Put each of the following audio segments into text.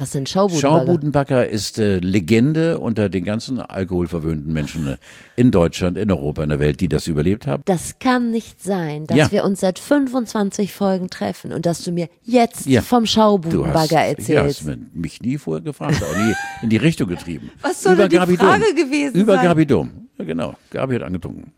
Was sind Schaubudenbagger? Schaubudenbagger ist Legende unter den ganzen alkoholverwöhnten Menschen in Deutschland, in Europa, in der Welt, die das überlebt haben. Das kann nicht sein, dass wir uns seit 25 Folgen treffen und dass du mir jetzt vom Schaubudenbagger erzählst. Du hast mich nie vorher gefragt, auch nie in die Richtung getrieben. Was soll denn die Frage gewesen Über sein? Gabi Dom. Ja, genau. Gabi hat angetrunken.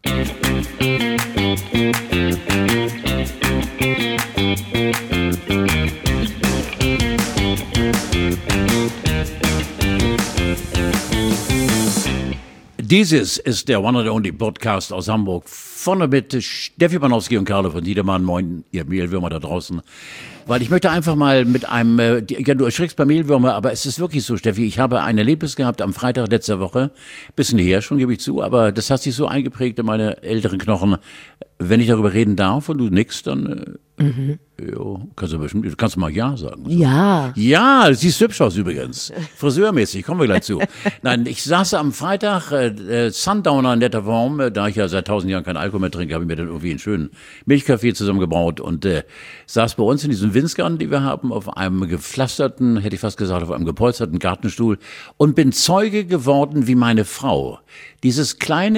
Dieses ist der One and Only Podcast aus Hamburg. Vorne mit Steffi Banowski und Carlo von Tiedemann. Moin, ihr Mehlwürmer da draußen. Weil ich möchte einfach mal mit einem, du erschrickst bei Mehlwürmer, aber es ist wirklich so, Steffi, ich habe ein Erlebnis gehabt am Freitag letzter Woche. Bisschen her schon, gebe ich zu, aber das hat sich so eingeprägt in meine älteren Knochen. Wenn ich darüber reden darf und du nix, dann kannst du mal Ja sagen. So. Ja. Ja, du siehst hübsch aus übrigens. Friseurmäßig, kommen wir gleich zu. Nein, ich saß am Freitag, Sundowner in netter Form, da ich ja seit 1000 Jahren keinen Alkohol mehr trinke, habe ich mir dann irgendwie einen schönen Milchkaffee zusammengebraut und saß bei uns in diesem Winzgarten, die wir haben, auf einem gepflasterten, hätte ich fast gesagt, auf einem gepolsterten Gartenstuhl und bin Zeuge geworden, wie meine Frau dieses kleine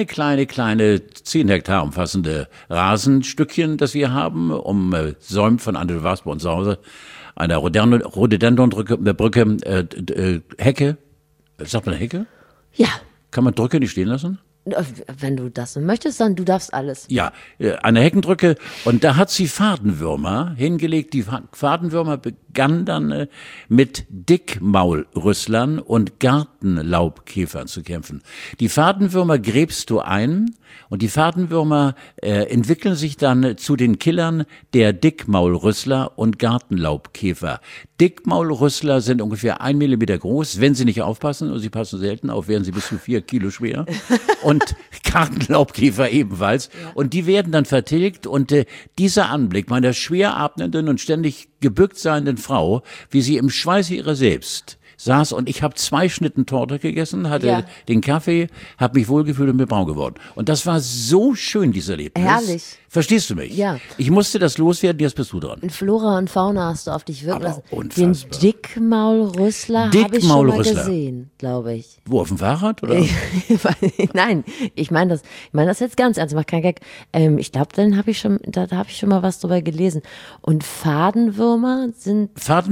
10 Hektar umfassende Rasenstückchen, das wir haben, säumt von Anne Vars bei uns zu Hause, einer Rhododendron-Brücke, Hecke, sagt man Hecke? Ja. Kann man Drücke nicht stehen lassen? Wenn du das möchtest, dann du darfst alles. Ja, eine Heckendrücke. Und da hat sie Fadenwürmer hingelegt. Die Fadenwürmer begannen dann mit Dickmaulrüsslern und Gartenlaubkäfern zu kämpfen. Die Fadenwürmer gräbst du ein und die Fadenwürmer entwickeln sich dann zu den Killern der Dickmaulrüssler und Gartenlaubkäfer. Dickmaulrüssler sind ungefähr 1 Millimeter groß. Wenn sie nicht aufpassen, und sie passen selten auf, werden sie bis zu 4 Kilo schwer. Und Gartenlaubkäfer ebenfalls. Ja. Und die werden dann vertilgt. Und dieser Anblick meiner schwer atmenden und ständig gebückt seienden Frau, wie sie im Schweiße ihrer selbst saß und ich habe 2 Schnitten Torte gegessen, hatte den Kaffee, habe mich wohlgefühlt und bin braun geworden. Und das war so schön, dieses Erlebnis. Herrlich. Verstehst du mich? Ja. Ich musste das loswerden, jetzt bist du dran. In Flora und Fauna hast du auf dich wirken lassen. Unfassbar. Den Dickmaulrüssler habe ich schon mal gesehen, glaube ich. Wo, auf dem Fahrrad? Oder? Nein, ich meine das jetzt ganz ernst, ich mache keinen Gag. Ich glaube, da habe ich schon mal was drüber gelesen. Und Fadenwürmer sind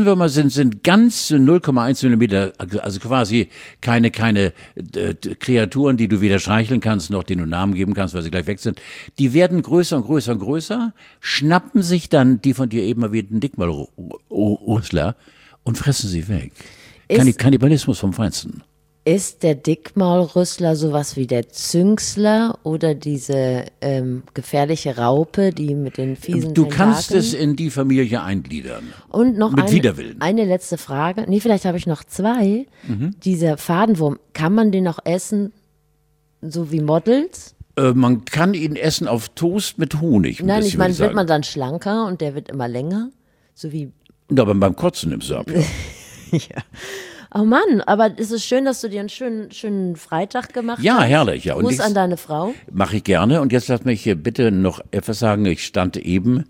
ganz 0,1 Millimeter, also quasi keine Kreaturen, die du weder streicheln kannst, noch denen du Namen geben kannst, weil sie gleich weg sind. Die werden größer und größer und größer, schnappen sich dann die von dir eben erwähnten Dickmaulrüssler und fressen sie weg. Kannibalismus vom Feinsten. Ist der Dickmaulrüssler sowas wie der Zünxler oder diese gefährliche Raupe, die mit den fiesen Du Tentakeln? kannst es in die Familie eingliedern. Und noch mit Widerwillen. Eine letzte Frage. Nee, vielleicht habe ich noch 2. Dieser Fadenwurm, kann man den auch essen, so wie Models? Man kann ihn essen auf Toast mit Honig. Nein, ich meine, wird man dann schlanker und der wird immer länger? So wie. Aber beim Kotzen nimmst du ab, ja. Ja. Oh Mann, aber es ist schön, dass du dir einen schönen Freitag gemacht hast. Ja, herrlich. Ja. Gruß an deine Frau. Mache ich gerne. Und jetzt lass mich hier bitte noch etwas sagen. Ich stand eben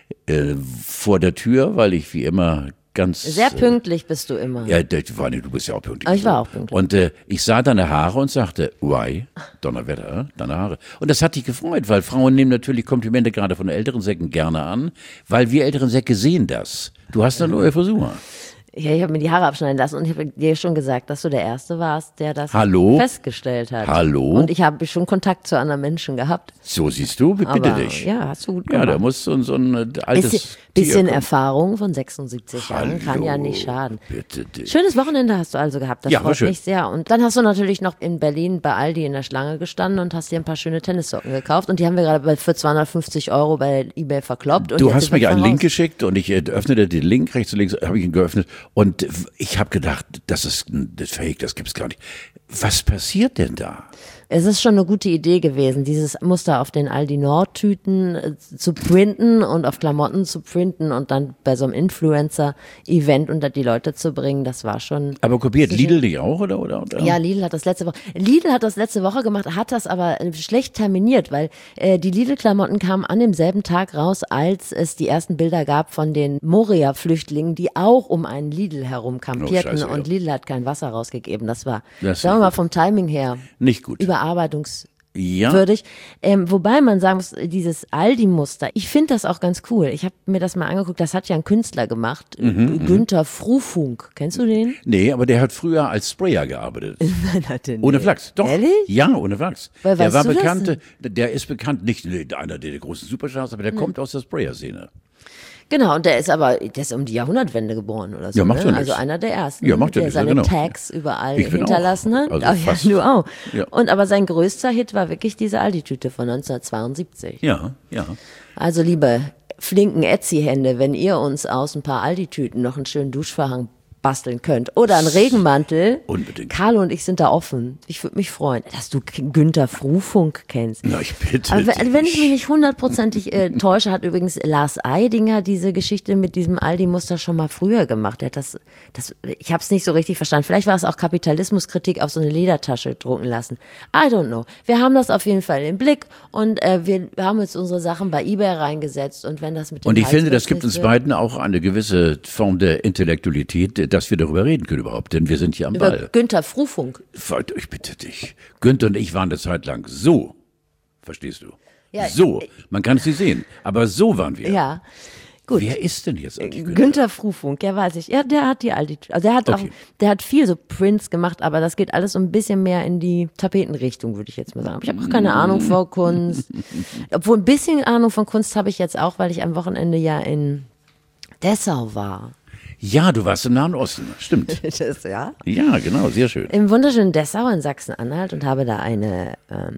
vor der Tür, weil ich wie immer sehr pünktlich bist du immer. Ja, du bist ja auch pünktlich. Aber ich war auch pünktlich. Und ich sah deine Haare und sagte, why? Donnerwetter, deine Haare. Und das hat dich gefreut, weil Frauen nehmen natürlich Komplimente gerade von älteren Säcken gerne an, weil wir älteren Säcke sehen das. Du hast eine neue Frisur. Ja, ich habe mir die Haare abschneiden lassen und ich habe dir schon gesagt, dass du der Erste warst, der das festgestellt hat. Hallo? Und ich habe schon Kontakt zu anderen Menschen gehabt. So siehst du, bitte dich. Ja, hast du gut gemacht. Ja, da muss so ein altes bisschen Erfahrung von 76 Jahren kann ja nicht schaden. Bitte dich. Schönes Wochenende hast du also gehabt, das freut mich sehr. Und dann hast du natürlich noch in Berlin bei Aldi in der Schlange gestanden und hast dir ein paar schöne Tennissocken gekauft und die haben wir gerade für 250 € bei eBay verkloppt. Und du hast mir einen Link geschickt und ich öffnete den Link, rechts und links habe ich ihn geöffnet und ich habe gedacht, das ist Fake, das gibt's gar nicht. Was passiert denn da? Es ist schon eine gute Idee gewesen, dieses Muster auf den Aldi Nord-Tüten zu printen und auf Klamotten zu printen und dann bei so einem Influencer-Event unter die Leute zu bringen. Das war schon. Aber kopiert Lidl dich auch, oder? Ja, Lidl hat das letzte Woche gemacht, hat das aber schlecht terminiert, weil die Lidl-Klamotten kamen an demselben Tag raus, als es die ersten Bilder gab von den Moria-Flüchtlingen, die auch um einen Lidl herum kampierten und Lidl hat kein Wasser rausgegeben. Das war, sagen wir mal, vom Timing her nicht gut. Überarbeitungswürdig. Wobei man sagen muss, dieses Aldi-Muster, ich finde das auch ganz cool. Ich habe mir das mal angeguckt, das hat ja ein Künstler gemacht, Günther Frufunk. Kennst du den? Nee, aber der hat früher als Sprayer gearbeitet. Nein, hat er nicht. Ohne Flachs, doch. Ehrlich? Ja, ohne Flachs. Weil, der war bekannt, der ist bekannt, nicht einer der großen Superstars, aber der kommt aus der Sprayer-Szene. Genau, und der ist um die Jahrhundertwende geboren oder so. Ja, macht ne? ja Also einer der ersten, ja, macht ja der seine genau. Tags überall hinterlassen hat. Also ja, du auch. Ja. Und aber sein größter Hit war wirklich diese Aldi-Tüte von 1972. Ja. Also liebe flinken Etsy-Hände, wenn ihr uns aus ein paar Aldi-Tüten noch einen schönen Duschvorhang basteln könnt oder einen Regenmantel. Unbedingt. Carlo und ich sind da offen. Ich würde mich freuen, dass du Günther Frufunk kennst. Na, ich bitte Aber dich. wenn ich mich nicht hundertprozentig täusche, hat übrigens Lars Eidinger diese Geschichte mit diesem Aldi-Muster schon mal früher gemacht. Er hat ich habe es nicht so richtig verstanden. Vielleicht war es auch Kapitalismuskritik auf so eine Ledertasche drucken lassen. I don't know. Wir haben das auf jeden Fall im Blick und wir haben jetzt unsere Sachen bei eBay reingesetzt und wenn das mit dem Und ich Preis finde, das gibt uns wird, beiden auch eine gewisse Form der Intellektualität, dass wir darüber reden können überhaupt, denn wir sind hier am über Ball. Günther Frufunk. Ich bitte dich. Günther und ich waren eine Zeit lang so, verstehst du? Ja, so, man kann es nicht sehen, aber so waren wir. Ja. Gut. Wer ist denn jetzt eigentlich Günther Frufunk, ja, weiß ich. Ja, der hat die Aldi, also der hat viel so Prints gemacht, aber das geht alles so ein bisschen mehr in die Tapetenrichtung, würde ich jetzt mal sagen. Aber ich habe auch keine Ahnung von Kunst. Obwohl ein bisschen Ahnung von Kunst habe ich jetzt auch, weil ich am Wochenende ja in Dessau war. Ja, du warst im Nahen Osten, stimmt. Ja. Ja, genau, sehr schön. Im wunderschönen Dessau in Sachsen-Anhalt und habe da eine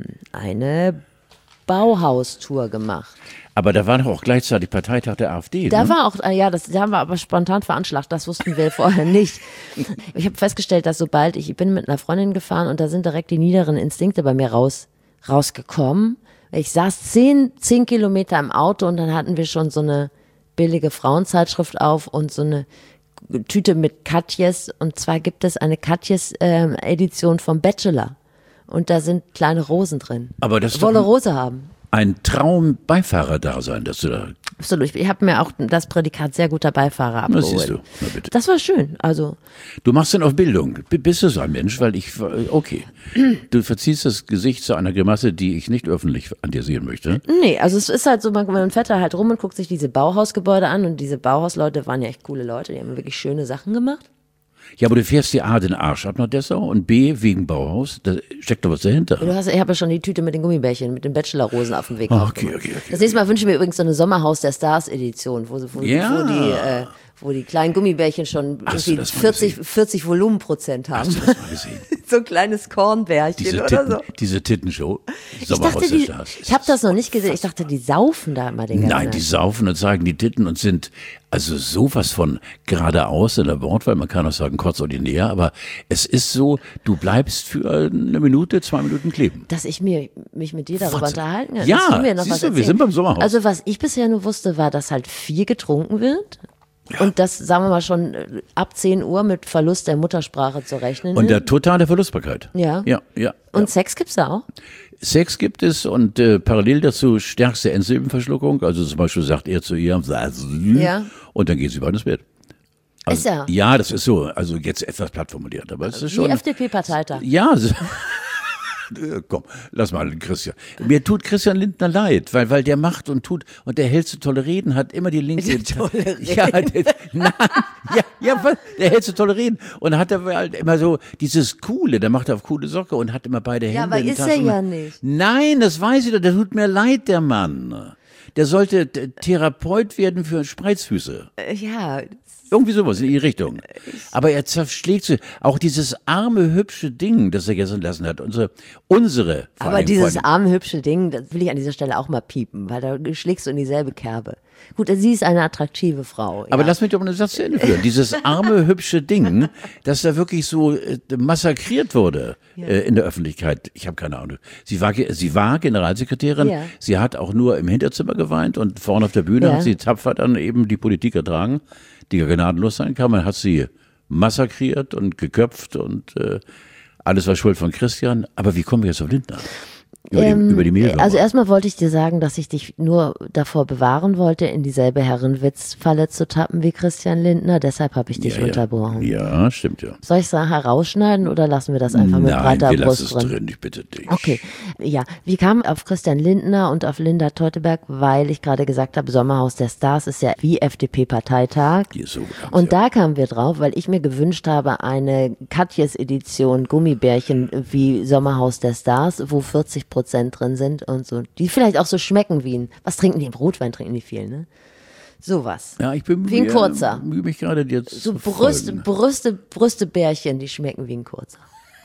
Bauhaustour gemacht. Aber da war doch auch gleichzeitig Parteitag der AfD. Da ne? war auch, da haben wir aber spontan veranschlagt, das wussten wir vorher nicht. Ich habe festgestellt, dass ich bin mit einer Freundin gefahren und da sind direkt die niederen Instinkte bei mir rausgekommen. Ich saß 10 Kilometer im Auto und dann hatten wir schon so eine billige Frauenzeitschrift auf und so eine Tüte mit Katjes. Und zwar gibt es eine Katjes-Edition vom Bachelor. Und da sind kleine Rosen drin. Aber das ist Wolle doch Rose haben. ein Traum-Beifahrer-Dasein, dass du da. Absolut. Ich habe mir auch das Prädikat sehr guter Beifahrer Na, abgeholt. siehst du. Na bitte. Das war schön. Also Du machst dann auf Bildung. Bist du so ein Mensch? Weil okay. Du verziehst das Gesicht zu einer Grimasse, die ich nicht öffentlich an dir sehen möchte. nee, also es ist halt so, man fährt da halt rum und guckt sich diese Bauhausgebäude an und diese Bauhausleute waren ja echt coole Leute, die haben wirklich schöne Sachen gemacht. Ja, aber du fährst dir A, den Arsch ab nach Dessau und B, wegen Bauhaus. Da steckt doch was dahinter. Ich habe ja schon die Tüte mit den Gummibärchen, mit den Bachelorrosen auf dem Weg. Okay. Das nächste Mal wünsche ich mir übrigens so eine Sommerhaus der Stars Edition, wo die kleinen Gummibärchen schon irgendwie 40 Volumenprozent haben. Hast du das mal gesehen? So ein kleines Kornbärchen oder so. Diese Tittenshow. Ich habe das noch nicht gesehen. Ich dachte, die saufen da immer den ganzen Nein, die saufen und zeigen die Titten und sind also sowas von geradeaus in der Wortwahl. Man kann auch sagen kurzordinär, aber es ist so, du bleibst für eine Minute, 2 Minuten kleben. Dass ich mich mit dir darüber unterhalten kann. Ja, siehst du, wir sind beim Sommerhaus. Also was ich bisher nur wusste, war, dass halt viel getrunken wird. Ja. Und das, sagen wir mal, schon ab 10 Uhr mit Verlust der Muttersprache zu rechnen. Und der totale Verlustbarkeit. Ja. Und Sex gibt's da auch? Sex gibt es und parallel dazu stärkste Endsilbenverschluckung. Also zum Beispiel sagt er zu ihr, ja. Und dann geht sie beide ins Bett. Also, ist ja. Ja, das ist so. Also jetzt etwas platt formuliert, aber es ist schon. Wie FDP-Parteitag. Ja. Komm, lass mal Christian. Mir tut Christian Lindner leid, weil der macht und tut und der hält so tolle Reden, hat immer die linke. Der hält so tolle Reden und hat aber halt immer so dieses Coole, der macht auf coole Socke und hat immer beide Hände. Ja, aber ist er ja nicht. Nein, das weiß ich doch, der tut mir leid, der Mann. Der sollte Therapeut werden für Spreizfüße. Ja. Irgendwie sowas in die Richtung. Aber er zerschlägt sich. Auch dieses arme, hübsche Ding, das er gestern lassen hat. Aber dieses arme, hübsche Ding, das will ich an dieser Stelle auch mal piepen, weil da schlägst du in dieselbe Kerbe. Gut, sie ist eine attraktive Frau. Aber ja. lass mich doch mal einen Satz zu Ende führen. Dieses arme, hübsche Ding, das da wirklich so massakriert wurde in der Öffentlichkeit. Ich habe keine Ahnung. Sie war Generalsekretärin. Ja. Sie hat auch nur im Hinterzimmer geweint und vorne auf der Bühne hat sie tapfer dann eben die Politik ertragen, die ja gnadenlos sein kann. Man hat sie massakriert und geköpft und alles war Schuld von Christian. Aber wie kommen wir jetzt auf Lindner? Über die Mehlwürmer. Also erstmal wollte ich dir sagen, dass ich dich nur davor bewahren wollte, in dieselbe Herrenwitzfalle zu tappen wie Christian Lindner. Deshalb habe ich dich unterbrochen. Ja, stimmt ja. Soll ich es herausschneiden oder lassen wir das einfach mit breiter wir Brust lassen es drin, ich bitte dich. Okay, ja. Wir kamen auf Christian Lindner und auf Linda Teuteberg, weil ich gerade gesagt habe, Sommerhaus der Stars ist ja wie FDP-Parteitag. Die ist so bekannt, Und da kamen wir drauf, weil ich mir gewünscht habe, eine Katjes-Edition Gummibärchen wie Sommerhaus der Stars, wo 40% drin sind und so, die vielleicht auch so schmecken wie was trinken die? Im Rotwein trinken die viel, ne? Sowas. Ja, ich bin wie ein kurzer. Mühe mich gerade jetzt So zu folgen. Brüstebärchen, die schmecken wie ein kurzer.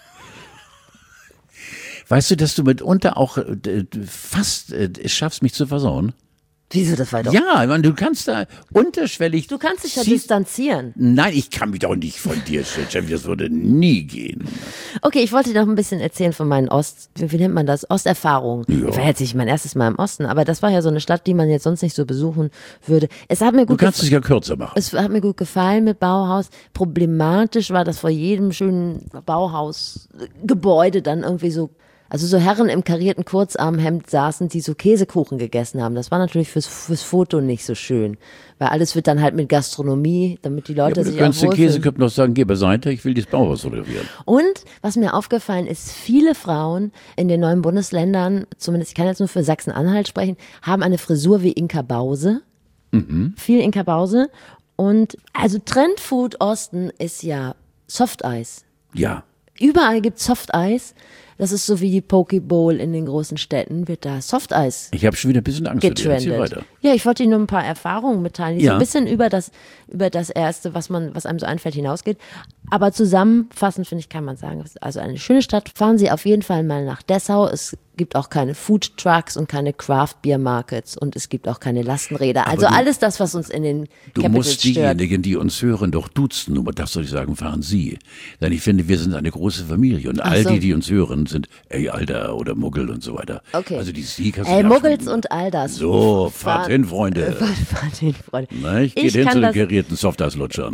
Weißt du, dass du mitunter auch fast es schaffst, mich zu versauen? Wieso, das war doch... Ja, ich meine, du kannst da unterschwellig... Du kannst dich ja distanzieren. Nein, ich kann mich doch nicht von dir, Steffi, das würde nie gehen. Okay, ich wollte dir noch ein bisschen erzählen von meinen wie nennt man das? Osterfahrungen. Ja. Ich war jetzt nicht mein erstes Mal im Osten, aber das war ja so eine Stadt, die man jetzt sonst nicht so besuchen würde. Es hat mir Du gut kannst es ja kürzer machen. Es hat mir gut gefallen mit Bauhaus. Problematisch war, dass vor jedem schönen Bauhausgebäude dann irgendwie so Herren im karierten Kurzarmhemd saßen, die so Käsekuchen gegessen haben. Das war natürlich fürs Foto nicht so schön. Weil alles wird dann halt mit Gastronomie, damit die Leute sich auch wohlfühlen. Du kannst den Käseköpfen noch sagen, geh beiseite, ich will dieses Bauhaus fotografieren. Und was mir aufgefallen ist, viele Frauen in den neuen Bundesländern, zumindest ich kann jetzt nur für Sachsen-Anhalt sprechen, haben eine Frisur wie Inka Bause. Viel Inka Bause. Und also Trendfood Osten ist ja Softeis. Ja. Überall gibt es Softeis. Das ist so wie die Poke Bowl in den großen Städten, wird da Softeis Ich habe schon wieder ein bisschen Angst vor dir. Erzähl getrendet. weiter. Ja, ich wollte Ihnen nur ein paar Erfahrungen mitteilen, die so Ja. ein bisschen über das Erste, was einem so einfällt, hinausgeht. Aber zusammenfassend, finde ich, kann man sagen, es ist also eine schöne Stadt. Fahren Sie auf jeden Fall mal nach Dessau. Es gibt auch keine Food Trucks und keine Craft Beer Markets und es gibt auch keine Lastenräder. Also alles das, was uns in den Du Capitals musst stört. diejenigen, die uns hören, doch duzen. Nur das soll ich sagen, fahren Sie. Denn ich finde, wir sind eine große Familie. Und all so. die uns hören, sind, ey, Alter oder Muggel und so weiter. Okay. Also die Sie kannst du Ey, nicht Muggels abschminken. und all das. So, fahrt hin, Freunde. Fahrt hin, Freunde. Na, ich gehe Ich hin kann zu den das- karierten Softeis-Lutschern.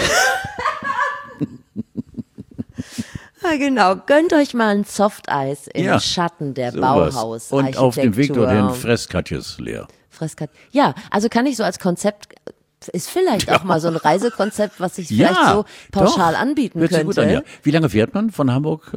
Ja, genau. Gönnt euch mal ein Softeis im Ja, Schatten der Sowas. Bauhaus. Und auf dem Weg dorthin Architektur. Fresskatjes leer. Fresskat. Ja, also kann ich so als Konzept, ist vielleicht auch mal so ein Reisekonzept, was sich vielleicht Ja, so pauschal doch. anbieten Hört sich könnte. gut an, ja. Wie lange fährt man von Hamburg?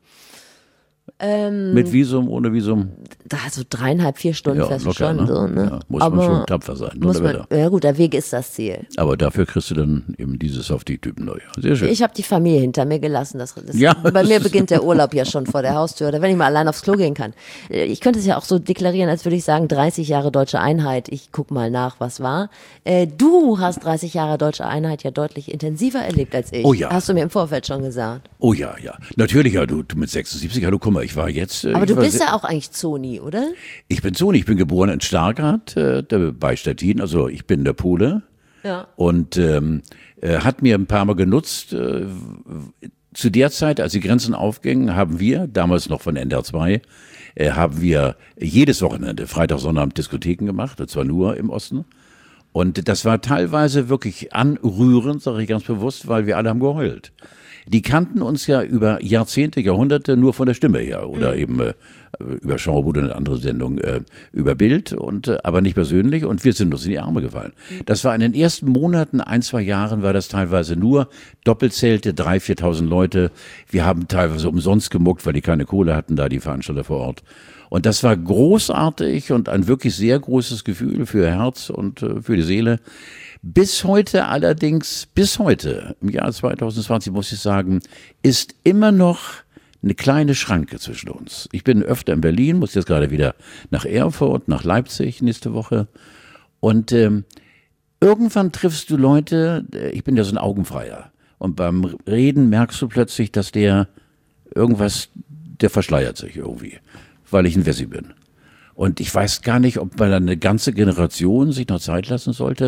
Mit Visum, ohne Visum? Da so 3,5, 4 Stunden Ja, fährst du locker, schon. ne? So, ne? Ja, muss man schon tapfer sein. Muss man, Donnerwetter. ja gut, der Weg ist das Ziel. Aber dafür kriegst du dann eben diese Softie-Typen neu. Sehr schön. Ich habe die Familie hinter mir gelassen. Ja. Bei mir beginnt der Urlaub ja schon vor der Haustür, oder wenn ich mal allein aufs Klo gehen kann. Ich könnte es ja auch so deklarieren, als würde ich sagen, 30 Jahre Deutsche Einheit. Ich guck mal nach, was war. Du hast 30 Jahre Deutsche Einheit ja deutlich intensiver erlebt als ich. Oh ja. Hast du mir im Vorfeld schon gesagt. Oh ja, ja. Natürlich, ja, du mit 76, hallo, guck mal, ich war jetzt. Aber ich du war bist se- ja auch eigentlich Zoni, oder? Ich bin Sohn, ich bin geboren in Stargard, bei Stettin, also ich bin der Pole. Ja. Und hat mir ein paar Mal genutzt. Zu der Zeit, als die Grenzen aufgingen, haben wir, damals noch von NDR 2, haben wir jedes Wochenende, Freitag, Sonnabend Diskotheken gemacht, und zwar nur im Osten. Und das war teilweise wirklich anrührend, sage ich ganz bewusst, weil wir alle haben geheult. Die kannten uns ja über Jahrzehnte, Jahrhunderte nur von der Stimme her oder eben über Schauerbude und andere Sendungen über Bild und aber nicht persönlich und wir sind uns in die Arme gefallen. Das war in den ersten Monaten, 1, 2 Jahren war das teilweise nur Doppelzelte, 3.000, 4.000 Leute. Wir haben teilweise umsonst gemuckt, weil die keine Kohle hatten, da die Veranstalter vor Ort. Und das war großartig und ein wirklich sehr großes Gefühl für Herz und für die Seele. Bis heute allerdings, bis heute, im Jahr 2020 muss ich sagen, ist immer noch eine kleine Schranke zwischen uns. Ich bin öfter in Berlin, muss jetzt gerade wieder nach Erfurt, nach Leipzig nächste Woche. Und irgendwann triffst du Leute, ich bin ja so ein Augenfreier. Und beim Reden merkst du plötzlich, dass der verschleiert sich irgendwie, weil ich ein Wessi bin. Und ich weiß gar nicht, ob man dann eine ganze Generation sich noch Zeit lassen sollte.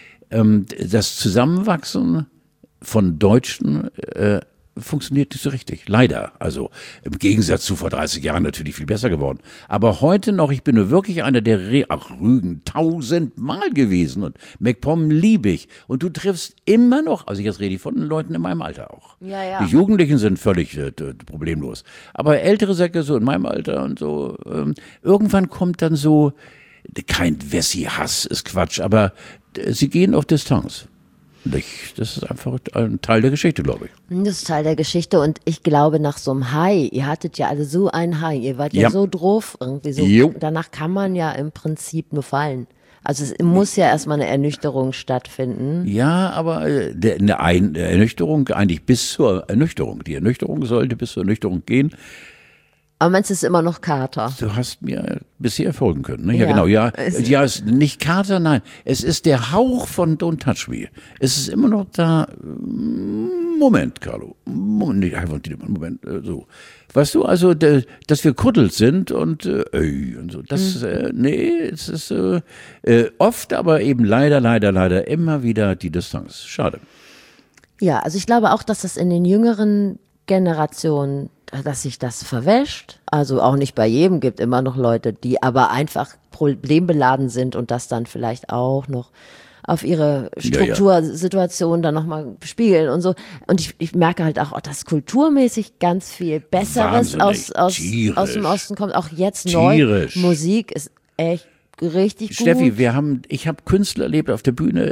Das Zusammenwachsen von Deutschen funktioniert nicht so richtig. Leider. Also im Gegensatz zu vor 30 Jahren natürlich viel besser geworden. Aber heute noch, ich bin nur wirklich einer der Rügen 1000-mal gewesen und MacPom liebe ich. Und du triffst immer noch, also jetzt rede ich von den Leuten in meinem Alter auch. Ja, ja. Die Jugendlichen sind völlig problemlos. Aber ältere Säcke so in meinem Alter und so, irgendwann kommt dann so, kein Wessi-Hass ist Quatsch, aber sie gehen auf Distanz. Das ist einfach ein Teil der Geschichte, glaube ich. Das ist Teil der Geschichte und ich glaube nach so einem High, ihr hattet ja alle so ein High, ihr wart ja so drauf irgendwie so. Jo. Danach kann man ja im Prinzip nur fallen. Also es muss ja erstmal eine Ernüchterung stattfinden. Ja, aber eine Ernüchterung eigentlich bis zur Ernüchterung. Die Ernüchterung sollte bis zur Ernüchterung gehen. Aber meinst du, es ist immer noch Kater? Du hast mir bisher folgen können. Ne? Ja. Ja, genau. Ja, es ist nicht Kater, nein. Es ist der Hauch von Don't Touch Me. Es ist immer noch da. Moment, Carlo. Moment, so. Weißt du, also, dass wir kuddelt sind und so. Das, nee, es ist oft, aber eben leider immer wieder die Distanz. Schade. Ja, also ich glaube auch, dass das in den jüngeren Generationen, dass sich das verwäscht. Also auch nicht bei jedem, gibt immer noch Leute, die aber einfach problembeladen sind und das dann vielleicht auch noch auf ihre Struktursituation dann nochmal spiegeln und so. Und ich merke halt auch, dass kulturmäßig ganz viel Besseres aus dem Osten kommt. Auch jetzt neu. Musik ist echt richtig gut. Steffi, ich habe Künstler erlebt auf der Bühne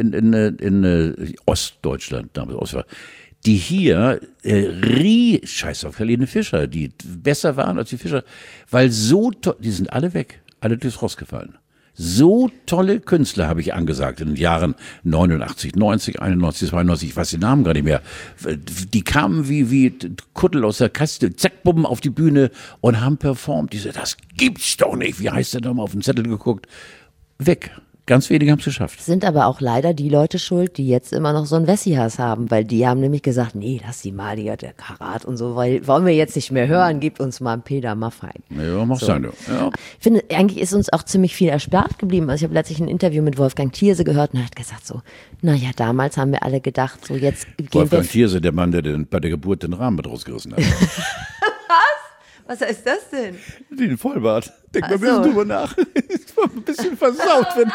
in Ostdeutschland, damals Ostdeutschland, die hier scheiß auf Helene Fischer, die besser waren als die Fischer, weil so toll, die sind alle weg, alle durchs Rost gefallen. So tolle Künstler habe ich angesagt in den Jahren 89, 90, 91, 92, ich weiß den Namen gar nicht mehr. Die kamen wie Kuttel aus der Kaste, zack, bumm, auf die Bühne und haben performt. Die so, das gibt's doch nicht. Wie heißt der nochmal? Auf den Zettel geguckt. Weg. Ganz wenige haben es geschafft. Sind aber auch leider die Leute schuld, die jetzt immer noch so einen Wessi-Hass haben, weil die haben nämlich gesagt, nee, lass die mal, die hat der Karat und so, weil wollen wir jetzt nicht mehr hören, gibt uns mal einen Peter Maffay. Ja, mach sein, du. Ja. Ich finde, eigentlich ist uns auch ziemlich viel erspart geblieben. Also ich habe letztlich ein Interview mit Wolfgang Thierse gehört und er hat gesagt so, naja, damals haben wir alle gedacht, so jetzt gehen Wolfgang Thierse, der Mann, der bei der Geburt den Rahmen mit rausgerissen hat. Was heißt das denn? Den Vollbart. Denk mal ein bisschen drüber nach. Das war ein bisschen versaut, finde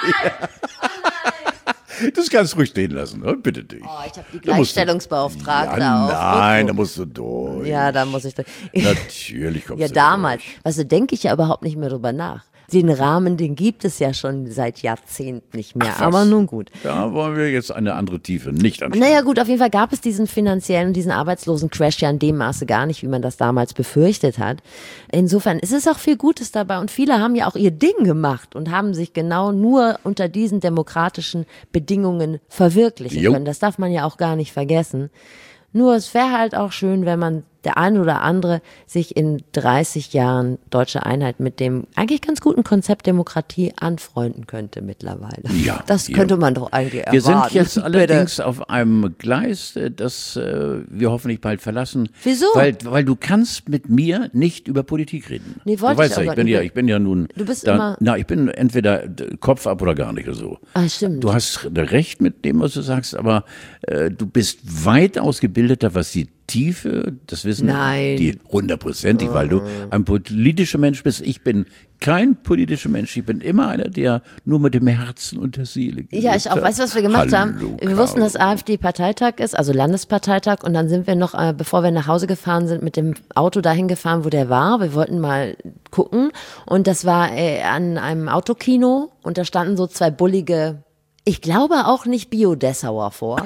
ich. Das kannst du ruhig stehen lassen, oder? Bitte dich. Oh, ich habe die Gleichstellungsbeauftragte ja, auf. Nein, da musst du durch. Ja, da muss ich durch. Natürlich kommst ja, du damals. durch. Weißt du, denke ich ja überhaupt nicht mehr drüber nach. Den Rahmen, den gibt es ja schon seit Jahrzehnten nicht mehr. Ach, aber nun gut. Da wollen wir jetzt eine andere Tiefe nicht anschauen. Naja gut, auf jeden Fall gab es diesen finanziellen, diesen Arbeitslosen-Crash ja in dem Maße gar nicht, wie man das damals befürchtet hat. Insofern ist es auch viel Gutes dabei und viele haben ja auch ihr Ding gemacht und haben sich genau nur unter diesen demokratischen Bedingungen verwirklichen können. Das darf man ja auch gar nicht vergessen. Nur es wäre halt auch schön, wenn man der eine oder andere sich in 30 Jahren deutsche Einheit mit dem eigentlich ganz guten Konzept Demokratie anfreunden könnte mittlerweile. Ja, das könnte man doch eigentlich erwarten. Wir sind jetzt allerdings auf einem Gleis, das wir hoffentlich bald verlassen. Wieso? Weil du kannst mit mir nicht über Politik reden. Nee, du weißt ja, ich bin ja nun. Du bist immer. Na, ich bin entweder Kopf ab oder gar nicht oder so. Ah, stimmt. Du hast recht mit dem, was du sagst, aber du bist weit ausgebildeter, was die Tiefe, das wissen die 100%, weil du ein politischer Mensch bist. Ich bin kein politischer Mensch. Ich bin immer einer, der nur mit dem Herzen und der Seele geht. Ja, ich auch. Weißt du, was wir gemacht haben? Wir wussten, dass AfD-Parteitag ist, also Landesparteitag. Und dann sind wir noch, bevor wir nach Hause gefahren sind, mit dem Auto dahin gefahren, wo der war. Wir wollten mal gucken. Und das war an einem Autokino. Und da standen so zwei bullige, ich glaube auch nicht Bio-Dessauer vor.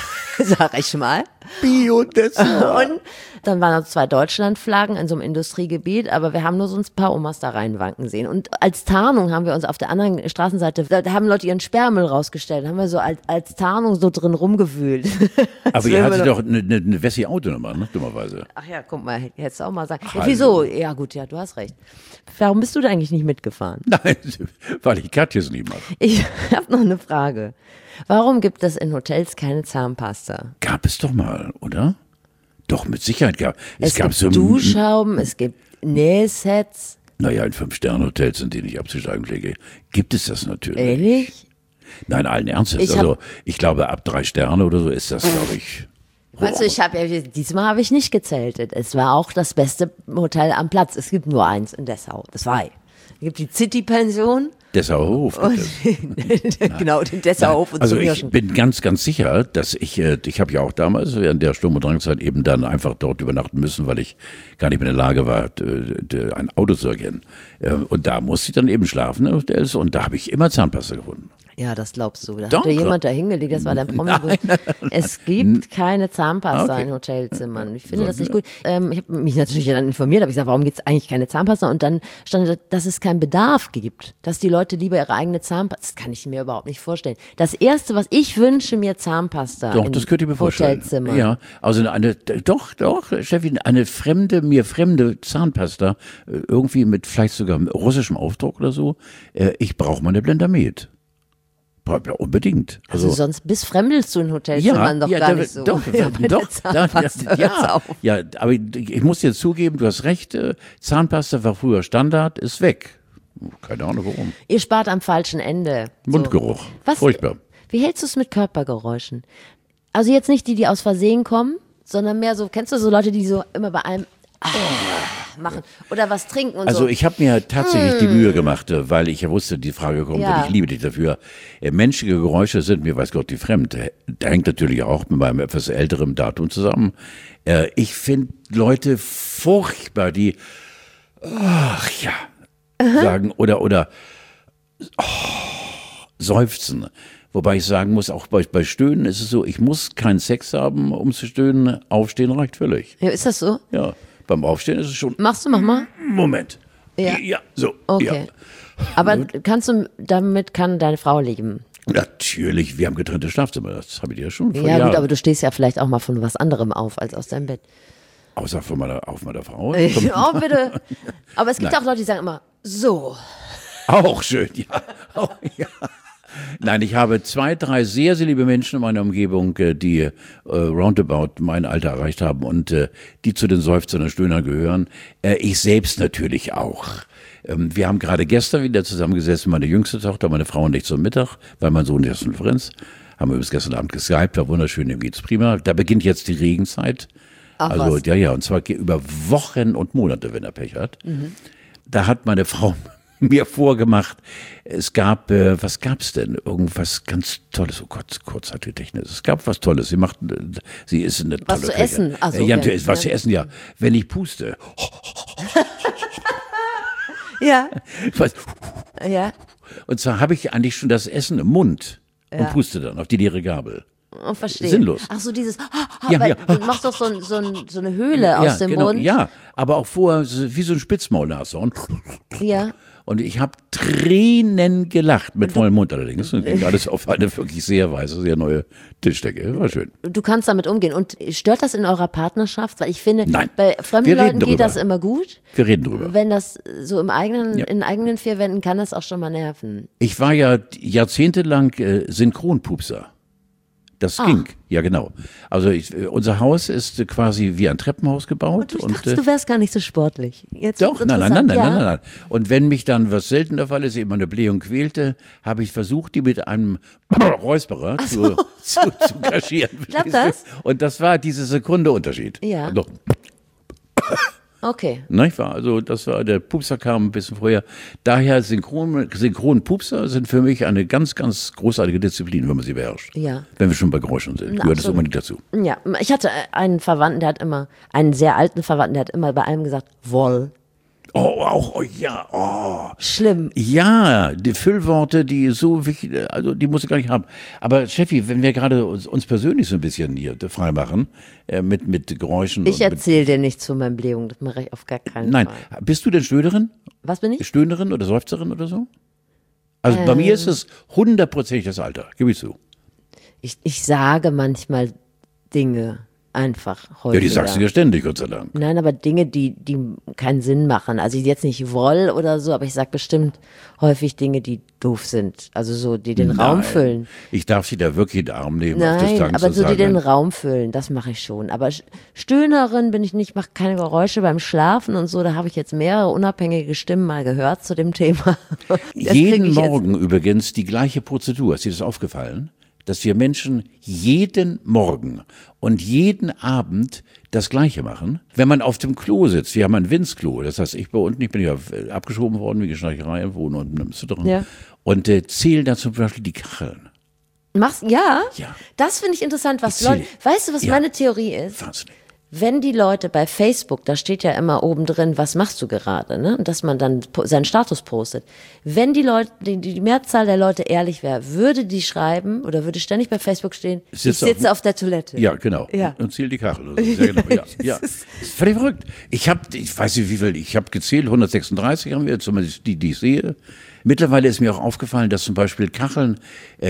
Sag ich mal. Bio-Dessauer. Und dann waren noch zwei Deutschlandflaggen in so einem Industriegebiet, aber wir haben nur so ein paar Omas da reinwanken sehen. Und als Tarnung haben wir uns auf der anderen Straßenseite, da haben Leute ihren Sperrmüll rausgestellt, haben wir so als Tarnung so drin rumgewühlt. Aber ihr hattet doch eine Wessi-Autonummer, ne? Dummerweise. Ach ja, guck mal, hättest du auch mal sagen. Ja, wieso? Ja gut, ja, du hast recht. Warum bist du da eigentlich nicht mitgefahren? Nein, weil ich Katjes nie mache. Ich habe noch eine Frage. Warum gibt es in Hotels keine Zahnpasta? Gab es doch mal, oder? Doch, mit Sicherheit gab es. Gab gibt Duschhauben, es gibt Nähsets. Naja, in 5-Sterne-Hotels sind die nicht abzusteigen, Pflege. Gibt es das natürlich. Ehrlich? Nein, allen Ernstes. Also ich glaube, ab 3 Sterne oder so ist das, glaube ich. Weißt du, diesmal habe ich nicht gezeltet. Es war auch das beste Hotel am Platz. Es gibt nur eins in Dessau, 2. Es gibt die City-Pension. Dessauer Hof. Genau, den Dessauer Hof. Und also zum ich Hirschen. bin ganz, ganz sicher, dass ich habe ja auch damals während der Sturm- und Drangzeit eben dann einfach dort übernachten müssen, weil ich gar nicht mehr in der Lage war, ein Auto zu erkennen. Und da musste ich dann eben schlafen in Hotels und da habe ich immer Zahnpasta gefunden. Ja, das glaubst du. Da Doch, hat dir jemand da hingelegt, das war der Promi. Es gibt keine Zahnpasta in Hotelzimmern. Ich finde das nicht gut. Ich habe mich natürlich dann informiert, habe ich gesagt, warum gibt es eigentlich keine Zahnpasta? Und dann stand, dass es keinen Bedarf gibt, dass die Leute lieber ihre eigene Zahnpasta, das kann ich mir überhaupt nicht vorstellen. Das Erste, was ich wünsche, mir Zahnpasta Doch, das könnte ich mir vorstellen. Hotelzimmer. Ja, also doch, Steffi, mir fremde Zahnpasta, irgendwie mit vielleicht sogar russischem Aufdruck oder so. Ich brauche mal eine Blendamet. Ja, unbedingt. Also sonst fremdelst du in Hotelzimmern doch gar nicht so. Doch, ja, aber ich muss dir zugeben, du hast recht, Zahnpasta war früher Standard, ist weg. Keine Ahnung warum. Ihr spart am falschen Ende. Mundgeruch, furchtbar. Wie hältst du es mit Körpergeräuschen? Also jetzt nicht die, die aus Versehen kommen, sondern mehr so, kennst du so Leute, die so immer bei allem machen oder was trinken und also so. Ich habe mir tatsächlich die Mühe gemacht, weil ich ja wusste, die Frage kommt Ja. und ich liebe dich dafür. Menschliche Geräusche sind mir, weiß Gott, die fremd. Da hängt natürlich auch mit meinem etwas älteren Datum zusammen. Ich finde Leute furchtbar, die sagen oder seufzen. Wobei ich sagen muss, auch bei Stöhnen ist es so, ich muss keinen Sex haben, um zu stöhnen. Aufstehen reicht völlig. Ja, ist das so? Ja, beim Aufstehen ist es schon. Mach mal. Moment. Ja. So. Okay. Ja. Aber damit kann deine Frau leben. Natürlich, wir haben getrennte Schlafzimmer, das habe ich dir ja schon vor Ja, Jahren. gut, aber du stehst ja vielleicht auch mal von was anderem auf als aus deinem Bett. Außer von meiner Frau. Oh, bitte. Aber es gibt Nein. auch Leute, die sagen immer, so. Auch schön, ja. Oh, ja. Nein, ich habe 2, 3 sehr, sehr liebe Menschen in meiner Umgebung, die roundabout mein Alter erreicht haben und die zu den Seufzern und Stöhnern gehören. Ich selbst natürlich auch. Wir haben gerade gestern wieder zusammengesessen, meine jüngste Tochter, meine Frau und ich zum Mittag, weil mein Sohn ist in Florenz. Haben wir bis gestern Abend geskypt, war wunderschön, ihm geht's prima. Da beginnt jetzt die Regenzeit. Ach, also was? ja, und zwar über Wochen und Monate, wenn er Pech hat. Da hat meine Frau mir vorgemacht, es gab, was gab's denn? Irgendwas ganz Tolles. Oh Gott, Kurzzeitgedächtnis. Es gab was Tolles. Sie ist eine Was tolle zu Köchin. essen? Ach so, ja, okay. natürlich, was zu essen, ja. Wenn ich puste. Ja. Was, Ja. und zwar habe ich eigentlich schon das Essen im Mund und puste dann auf die leere Gabel. Oh, verstehe. Sinnlos. Ach so, dieses, Ja, weil ja. du machst doch so eine Höhle aus dem Mund. Ja, aber auch vorher wie so ein Spitzmaulnashorn. Ja. Und ich habe Tränen gelacht, mit vollem Mund allerdings. Und ging alles auf eine wirklich sehr weiße, sehr neue Tischdecke. War schön. Du kannst damit umgehen. Und stört das in eurer Partnerschaft? Weil ich finde, Nein. bei fremden Wir reden Leuten geht drüber. das immer gut. Wir reden drüber. Wenn das so in eigenen 4 Wänden kann das auch schon mal nerven. Ich war ja jahrzehntelang Synchronpupser. Das ging, ja genau. Also unser Haus ist quasi wie ein Treppenhaus gebaut. Ich dachte, du wärst gar nicht so sportlich. Jetzt Doch, wird's nein. interessant. Ja. Nein. Und wenn mich dann, was selten der Fall ist, eben eine Blähung quälte, habe ich versucht, die mit einem Räusperer zu kaschieren. Klappt das? Und das war diese Sekunde Unterschied. Ja. Doch. Okay. Also der Pupser kam ein bisschen früher. Daher Synchronpupser sind für mich eine ganz, ganz großartige Disziplin, wenn man sie beherrscht. Ja. Wenn wir schon bei Geräuschen sind, gehört das absolut. unbedingt dazu. Ja, ich hatte einen Verwandten, einen sehr alten Verwandten, der hat immer bei allem gesagt, woll. Schlimm. Ja, die Füllworte, die so wichtig, also die muss ich gar nicht haben. Aber Steffi, wenn wir gerade uns persönlich so ein bisschen hier frei machen, mit Geräuschen. Ich erzähle dir nichts von meinen Blähungen, das mache ich auf gar keinen Nein, Fall. bist du denn Stöhnerin? Was bin ich? Stöhnerin oder Seufzerin oder so? Also bei mir ist es 100% das Alter, gebe ich zu. Ich sage manchmal Dinge. einfach Ja, häufiger. die sagst du ja ständig, Gott sei Dank. Nein, aber Dinge, die keinen Sinn machen. Also jetzt nicht Woll oder so, aber ich sag bestimmt häufig Dinge, die doof sind. Also so, die den Raum füllen. Ich darf sie da wirklich in den Arm nehmen auf Nein, Distanz aber und so, die sagen, den Raum füllen, das mache ich schon. Aber Stöhnerin bin ich nicht, mache keine Geräusche beim Schlafen und so. Da habe ich jetzt mehrere unabhängige Stimmen mal gehört zu dem Thema. Das krieg jeden ich jetzt- Morgen übrigens die gleiche Prozedur. Ist dir das aufgefallen? Dass wir Menschen jeden Morgen und jeden Abend das Gleiche machen. Wenn man auf dem Klo sitzt, wir haben ein Winzklo, das heißt, ich bin ja abgeschoben worden wegen Schnarcherei, wohne unten im Süderen, Ja. und zähle da zum Beispiel die Kacheln. Machst, ja? Ja. Das finde ich interessant, was Ich zähl- Leute, weißt du, was Ja. meine Theorie ist? Wahnsinnig. Wenn die Leute bei Facebook, da steht ja immer oben drin, was machst du gerade, ne? Und dass man dann seinen Status postet. Wenn die Leute, die Mehrzahl der Leute ehrlich wäre, würde die schreiben oder würde ständig bei Facebook stehen, ich sitze auf der Toilette. Ja, genau. Ja. Und zähl die Kachel. Oder so. Sehr genau. Ja, ja. Das ist völlig verrückt. Ich weiß nicht, wie viel, ich habe gezählt, 136 haben wir, zumindest die ich sehe. Mittlerweile ist mir auch aufgefallen, dass zum Beispiel Kacheln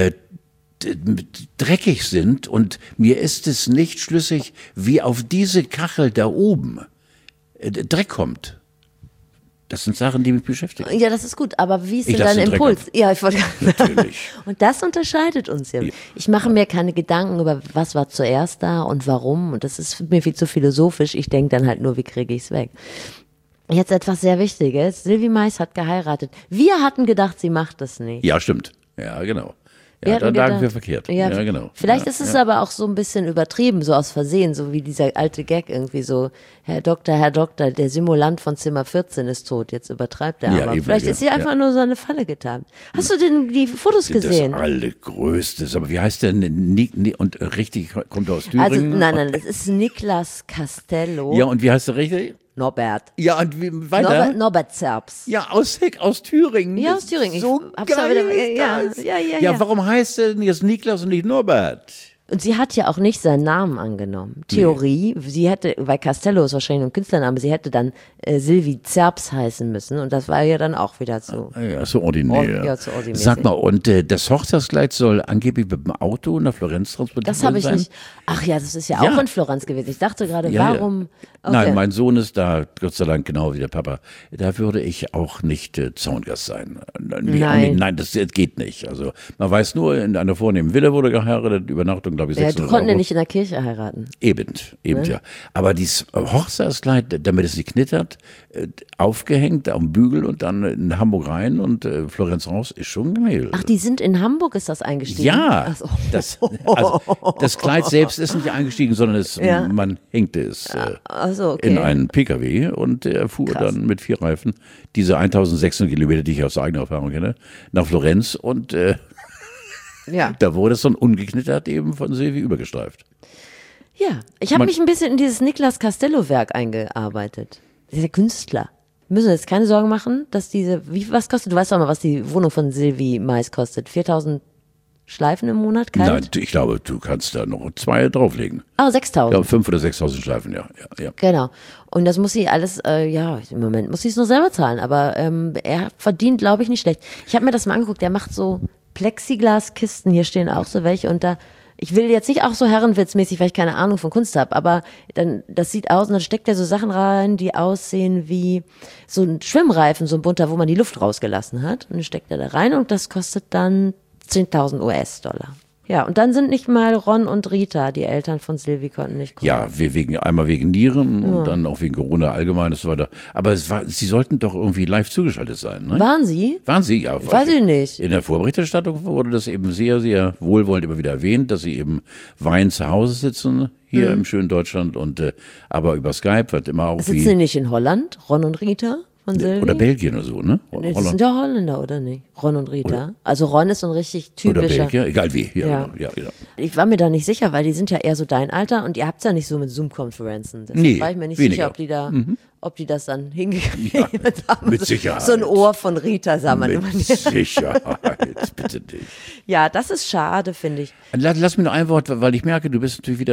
dreckig sind und mir ist es nicht schlüssig, wie auf diese Kachel da oben Dreck kommt. Das sind Sachen, die mich beschäftigen. Ja, das ist gut, aber wie ist Ich denn lasse dein den Dreck Impuls? auf. Ja, ich wollte Natürlich. Und das unterscheidet uns ja. Ich mache mir keine Gedanken über, was war zuerst da und warum. Und das ist mir viel zu philosophisch. Ich denke dann halt nur, wie kriege ich es weg. Jetzt etwas sehr Wichtiges. Sylvie Mais hat geheiratet. Wir hatten gedacht, sie macht das nicht. Ja, stimmt. Ja, genau. Wir Ja, da hatten lagen gedacht- wir verkehrt. Ja, Ja, genau. Vielleicht Ja, ist es ja. aber auch so ein bisschen übertrieben, so aus Versehen, so wie dieser alte Gag irgendwie so, Herr Doktor, der Simulant von Zimmer 14 ist tot, jetzt übertreibt er Ja, aber. eben, Vielleicht ja, ist sie einfach ja. nur so eine Falle getan. Hast du denn die Fotos gesehen? Das allergrößte. Aber wie heißt der? Und richtig kommt er aus Also, Thüringen? nein, das ist Niklas Castello. Ja, und wie heißt der richtig? Norbert. Ja, und wie, weiter? Norbert Zerbs. Ja, aus Thüringen. Ja, aus Thüringen. So Ich hab's geil da wieder- ist ja, das. ja, ja, Ja, ja. warum heißt er denn jetzt Niklas und nicht Norbert? Und sie hat ja auch nicht seinen Namen angenommen. Theorie, sie hätte, weil Castello ist wahrscheinlich ein Künstlername, sie hätte dann Sylvie Zerbs heißen müssen und das war ja dann auch wieder so. Ja, so ordinär. Ja, so ordinär. Sag mal, und das Hochzeitskleid soll angeblich mit dem Auto nach Florenz transportiert Das habe ich sein? nicht. Ach ja, das ist ja Ja. auch in Florenz gewesen. Ich dachte gerade, Ja, ja. warum? Okay. Nein, mein Sohn ist da, Gott sei Dank, genau wie der Papa. Da würde ich auch nicht Zaungast sein. Nee, Nein. Nein, das geht nicht. Also man weiß nur, in einer vornehmen Villa wurde geheiratet, Übernachtung, glaube ich, Ja, 600 du konntest ja Euro. nicht in der Kirche heiraten. Eben, ja. Aber dieses Hochzeitskleid, damit es nicht knittert, aufgehängt am Bügel und dann in Hamburg rein und Florenz raus, ist schon geil. Ach, die sind in Hamburg, ist das eingestiegen? Ja, Ach so. das Kleid selbst ist nicht eingestiegen, sondern Ja. man hängte es Ach so, okay. in einen PKW und er fuhr Krass. dann mit 4 Reifen diese 1600 Kilometer, die ich aus eigener Erfahrung kenne, nach Florenz und Ja. da wurde es dann ungeknittert eben von Silvi übergestreift. Ja, ich habe Man- mich ein bisschen in dieses Niklas Castello-Werk eingearbeitet. Dieser Künstler. Wir müssen uns jetzt keine Sorgen machen, dass was kostet? Du weißt doch mal, was die Wohnung von Sylvie Mais kostet. 4.000 Schleifen im Monat? Kalt? Nein, ich glaube, du kannst da noch 2 drauflegen. Ah, 6.000. Ja, 5.000 oder 6.000 Schleifen, ja. Genau. Und das muss sie alles, im Moment muss sie es nur selber zahlen, aber er verdient, glaube ich, nicht schlecht. Ich habe mir das mal angeguckt, der macht so Plexiglaskisten, hier stehen auch so welche und da, ich will jetzt nicht auch so herrenwitzmäßig, weil ich keine Ahnung von Kunst habe, aber dann, das sieht aus und dann steckt er so Sachen rein, die aussehen wie so ein Schwimmreifen, so ein bunter, wo man die Luft rausgelassen hat. Und dann steckt er da rein und das kostet dann 10.000 US-Dollar. Ja, und dann sind nicht mal Ron und Rita, die Eltern von Sylvie, konnten nicht kommen. Ja, einmal wegen Nieren und dann auch wegen Corona allgemein und so weiter. Aber sie sollten doch irgendwie live zugeschaltet sein, ne? Waren sie? Waren sie? Ja. Weiß ich nicht. In der Vorberichterstattung wurde das eben sehr, sehr wohlwollend immer wieder erwähnt, dass sie eben Wein zu Hause sitzen, hier im schönen Deutschland und aber über Skype wird immer auch Sitzen die nicht in Holland, Ron und Rita von Sylvie? oder Belgien oder so, ne? Nee, das sind ja Holländer, oder nicht? Ron und Rita. Also Ron ist so ein richtig Oder typischer. Belgier, egal wie. Ja, Ja. genau, ja, genau. Ich war mir da nicht sicher, weil die sind ja eher so dein Alter und ihr habt's ja nicht so mit Zoom-Konferenzen. Deshalb Nee, war ich mir nicht weniger. sicher, ob die das dann hingekriegt Ja, haben. mit Sicherheit. So ein Ohr von Rita sah man immer. Mit Sicherheit, bitte nicht. Ja, das ist schade, finde ich. Lass mir noch ein Wort, weil ich merke, du bist natürlich wieder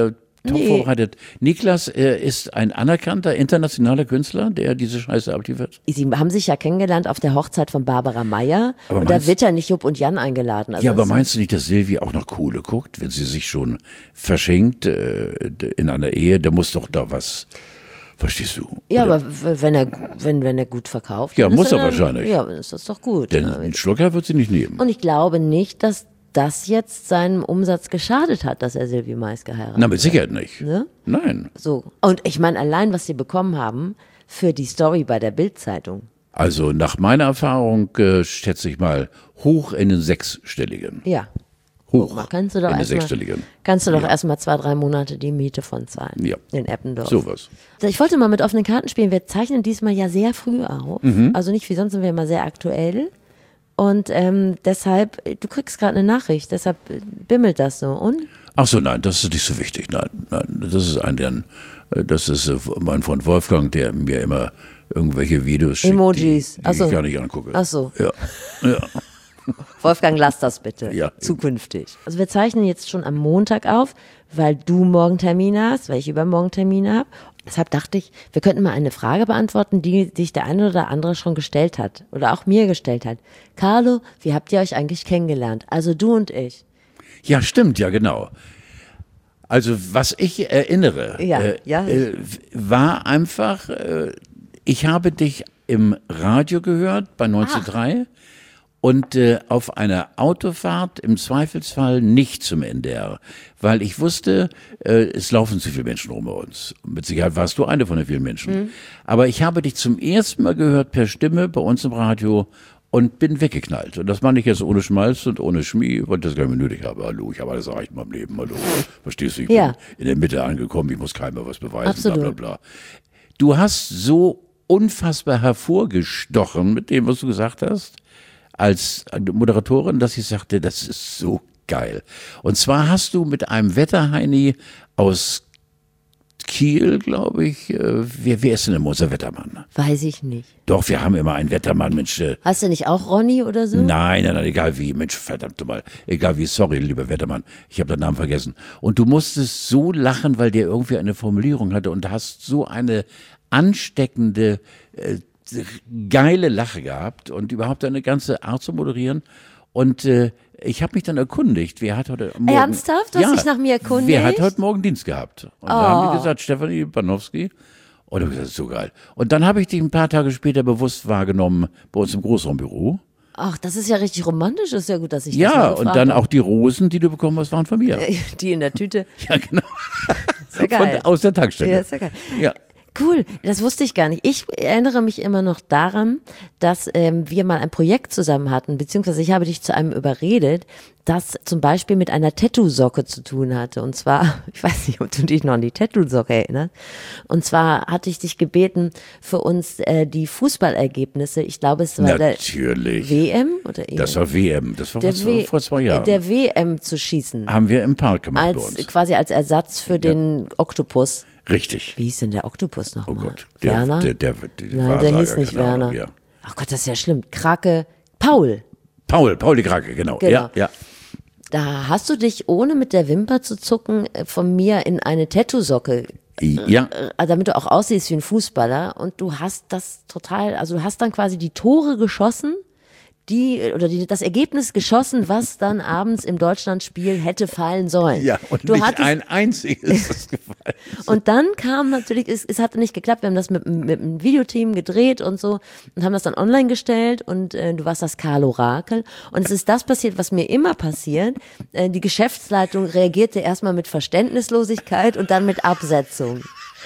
top vorbereitet. Niklas ist ein anerkannter internationaler Künstler, der diese Scheiße abliefert. Sie haben sich ja kennengelernt auf der Hochzeit von Barbara Meyer. Aber und da wird ja nicht Jupp und Jan eingeladen. Also ja, aber meinst du nicht, dass Silvi auch noch Kohle guckt, wenn sie sich schon verschenkt in einer Ehe? Da muss doch da was, verstehst du? Ja, Oder? aber wenn er gut verkauft. Ja, dann muss ist er wahrscheinlich. Ja, dann ist das doch gut. Denn einen Schlucker wird sie nicht nehmen. Und ich glaube nicht, dass das jetzt seinem Umsatz geschadet hat, dass er Silvi Mais geheiratet hat. Na, mit Sicherheit nicht. Ne? Nein. So. Und ich meine, allein, was sie bekommen haben für die Story bei der Bild-Zeitung. Also nach meiner Erfahrung schätze ich mal hoch in den sechsstelligen. Ja. Hoch Guck mal, kannst du doch in den erstmal sechsstelligen. erstmal 2-3 Monate die Miete von zahlen. Ja. In Eppendorf. Sowas. Ich wollte mal mit offenen Karten spielen. Wir zeichnen diesmal ja sehr früh auf. Also nicht wie sonst, sind wir immer sehr aktuell. Und deshalb, du kriegst gerade eine Nachricht, deshalb bimmelt das so. Und? Ach so, nein, das ist nicht so wichtig. Nein, das ist mein Freund Wolfgang, der mir immer irgendwelche Videos schickt, Emojis. die ich gar nicht angucke. Ach so. Ja. Wolfgang, lass das bitte. Ja. Zukünftig. Also wir zeichnen jetzt schon am Montag auf, weil du morgen Termin hast, weil ich übermorgen Termin habe. Deshalb dachte ich, wir könnten mal eine Frage beantworten, die sich der eine oder andere schon gestellt hat oder auch mir gestellt hat. Carlo, wie habt ihr euch eigentlich kennengelernt? Also du und ich. Ja, stimmt, ja, genau. Also, was ich erinnere, war einfach, ich habe dich im Radio gehört bei 19.3 und auf einer Autofahrt im Zweifelsfall nicht zum NDR, weil ich wusste, es laufen zu viele Menschen rum bei uns. Mit Sicherheit warst du eine von den vielen Menschen. Aber ich habe dich zum ersten Mal gehört per Stimme bei uns im Radio und bin weggeknallt. Und das meine ich jetzt ohne Schmalz und ohne Schmier, weil ich das gar nicht mehr nötig habe. Hallo, ich habe alles erreicht in meinem Leben. Hallo, verstehst du? Ich bin in der Mitte angekommen, ich muss keinem mehr was beweisen, Absolut. bla bla bla. Du hast so unfassbar hervorgestochen mit dem, was du gesagt hast, als Moderatorin, dass ich sagte, das ist so geil. Und zwar hast du mit einem Wetterheini aus Kiel, glaube ich, wer ist denn immer unser Wettermann? Weiß ich nicht. Doch, wir haben immer einen Wettermann, Mensch. Hast du nicht auch Ronny oder so? Nein, egal wie, Mensch, verdammt mal, egal wie, sorry, lieber Wettermann, ich habe den Namen vergessen. Und du musstest so lachen, weil der irgendwie eine Formulierung hatte und hast so eine ansteckende, geile Lache gehabt und überhaupt eine ganze Art zu moderieren. Und ich habe mich dann erkundigt, wer hat heute Morgen... Ernsthaft? Du hast dich nach mir erkundigt? Wer hat heute Morgen Dienst gehabt? Und da haben die gesagt, Stefanie Banowski. Und ich habe gesagt, das ist so geil. Und dann habe ich dich ein paar Tage später bewusst wahrgenommen bei uns im Großraumbüro. Ach, das ist ja richtig romantisch. Das ist ja gut, dass ich das Ja, mal und gefragt dann habe. auch die Rosen, die du bekommen hast, waren von mir. Die in der Tüte. Ja, genau. Sehr geil. Aus der Tankstelle. Ja, sehr geil. Ja. Cool, das wusste ich gar nicht. Ich erinnere mich immer noch daran, dass wir mal ein Projekt zusammen hatten, beziehungsweise ich habe dich zu einem überredet, das zum Beispiel mit einer Tattoo-Socke zu tun hatte. Und zwar, ich weiß nicht, ob du dich noch an die Tattoo-Socke erinnerst. Und zwar hatte ich dich gebeten, für uns die Fußballergebnisse, ich glaube es war Natürlich. der WM oder EM? Das war WM, das war vor 2 Jahren. Der WM zu schießen. Haben wir im Park gemacht bei uns. Quasi als Ersatz für den Oktopus. Richtig. Wie hieß denn der Oktopus nochmal? Oh Gott. Werner? Der Nein, der hieß nicht Werner. Ja. Ach Gott, das ist ja schlimm. Krake. Paul. Paul die Krake, genau. Genau. Ja. Da hast du dich, ohne mit der Wimper zu zucken, von mir in eine Tattoo-Socke, Ja. damit du auch aussiehst wie ein Fußballer. Und du hast das total, also du hast dann quasi die Tore geschossen, das Ergebnis geschossen, was dann abends im Deutschlandspiel hätte fallen sollen. Ja, und nicht ein einziges ist gefallen. Und dann kam natürlich, es hatte nicht geklappt, wir haben das mit einem Videoteam gedreht und so und haben das dann online gestellt und du warst das Carlo Rakel und es ist das passiert, was mir immer passiert. Die Geschäftsleitung reagierte erstmal mit Verständnislosigkeit und dann mit Absetzung.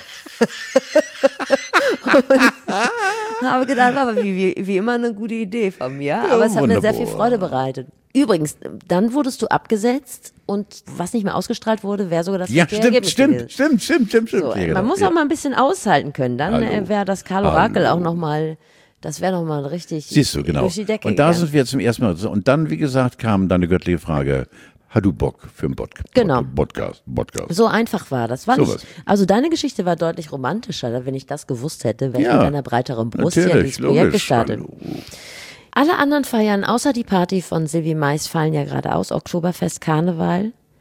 Und habe gedacht, aber wie immer eine gute Idee von mir. Aber es hat mir sehr viel Freude bereitet. Übrigens, dann wurdest du abgesetzt und was nicht mehr ausgestrahlt wurde, wäre sogar das Ergebnis gewesen. Stimmt. So, man muss auch mal ein bisschen aushalten können. Dann wäre das Carlo Rakel auch nochmal, das wäre nochmal richtig Siehst du, genau. durch die Decke Und da gegangen. sind wir zum ersten Mal. Und dann, wie gesagt, kam deine göttliche Frage, hast du Bock für einen Podcast? So einfach war das. Sowas. Also deine Geschichte war deutlich romantischer, wenn ich das gewusst hätte, wäre ich mit einer breiteren Brust hier in dieses Projekt logisch, gestartet. hallo. Alle anderen Feiern, außer die Party von Silvi Mais, fallen ja gerade aus. Oktoberfest, Karneval.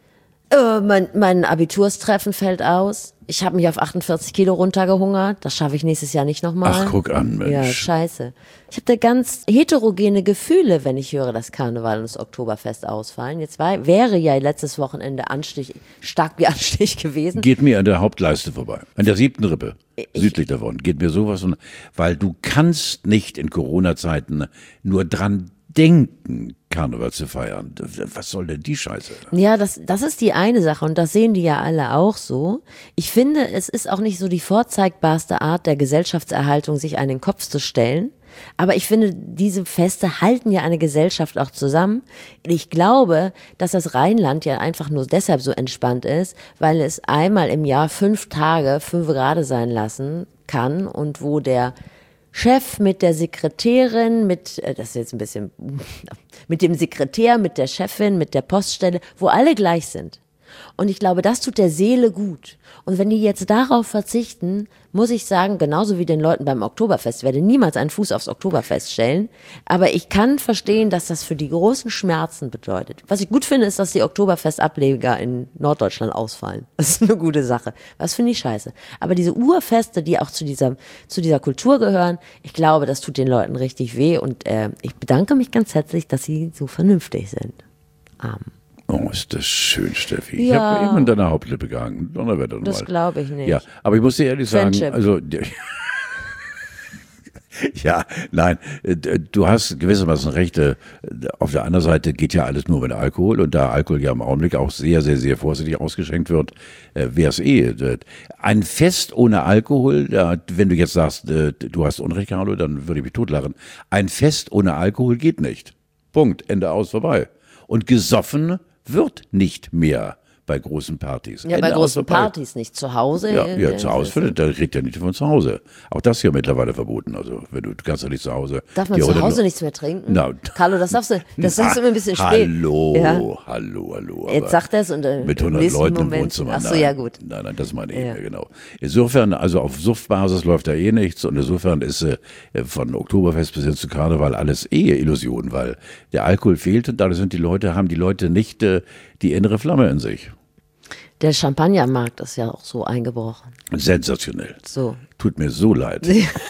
Mein Abiturstreffen fällt aus. Ich habe mich auf 48 Kilo runtergehungert. Das schaffe ich nächstes Jahr nicht nochmal. Ach, guck an, Mensch. Ja, scheiße. Ich habe da ganz heterogene Gefühle, wenn ich höre, dass Karneval und das Oktoberfest ausfallen. Jetzt wäre ja letztes Wochenende stark wie Anstich gewesen. Geht mir an der Hauptleiste vorbei. An der 7. Rippe. Südlich davon. Geht mir sowas. Weil du kannst nicht in Corona-Zeiten nur dran denken, Karneval zu feiern. Was soll denn die Scheiße? Ja, das ist die eine Sache und das sehen die ja alle auch so. Ich finde, es ist auch nicht so die vorzeigbarste Art der Gesellschaftserhaltung, sich an den Kopf zu stellen. Aber ich finde, diese Feste halten ja eine Gesellschaft auch zusammen. Ich glaube, dass das Rheinland ja einfach nur deshalb so entspannt ist, weil es einmal im Jahr 5 Tage 5 Grad sein lassen kann und wo der Chef mit der Sekretärin, das ist jetzt ein bisschen, mit dem Sekretär, mit der Chefin, mit der Poststelle, wo alle gleich sind. Und ich glaube, das tut der Seele gut. Und wenn die jetzt darauf verzichten, muss ich sagen, genauso wie den Leuten beim Oktoberfest, ich werde niemals einen Fuß aufs Oktoberfest stellen, aber ich kann verstehen, dass das für die großen Schmerzen bedeutet. Was ich gut finde, ist, dass die Oktoberfestableger in Norddeutschland ausfallen. Das ist eine gute Sache. Was finde ich scheiße. Aber diese Urfeste, die auch zu dieser Kultur gehören, ich glaube, das tut den Leuten richtig weh und ich bedanke mich ganz herzlich, dass sie so vernünftig sind. Oh, ist das schön, Steffi. Ich Ja. habe eben in deiner Hauptlippe gehangen. Donnerwetter und Das mal. glaube ich nicht. Ja, aber ich muss dir ehrlich sagen, Friendship. also ja, nein, du hast gewissermaßen recht. Auf der anderen Seite geht ja alles nur mit Alkohol und da Alkohol ja im Augenblick auch sehr, sehr, sehr vorsichtig ausgeschenkt wird, wäre es ein Fest ohne Alkohol, wenn du jetzt sagst, du hast Unrecht, Carlo, dann würde ich mich totlachen. Ein Fest ohne Alkohol geht nicht. Punkt, Ende aus, vorbei. Und gesoffen wird nicht mehr bei großen Partys. Ja, Ende bei aus, großen vorbei. Partys nicht. Zu Hause. Ja, zu Hause findet, da redet ja nicht von zu Hause. Auch das ist ja mittlerweile verboten. Also, du kannst ja nicht zu Hause. Darf man dir zu heute Hause nur- nichts mehr trinken? Na, Carlo, das sagst du immer ein bisschen spät. Hallo, Ja. hallo. Jetzt aber sagt er es und mit im 100 nächsten Leuten im Moment. Wohnzimmer. Ach so, nein, ja gut. Nein, das meine ich Ja. ja, genau. Insofern, also auf Suftbasis läuft da eh nichts und insofern ist von Oktoberfest bis hin zu Karneval alles Illusion, weil der Alkohol fehlt und dadurch haben die Leute nicht die innere Flamme in sich. Der Champagnermarkt ist ja auch so eingebrochen. Sensationell. So. Tut mir so leid.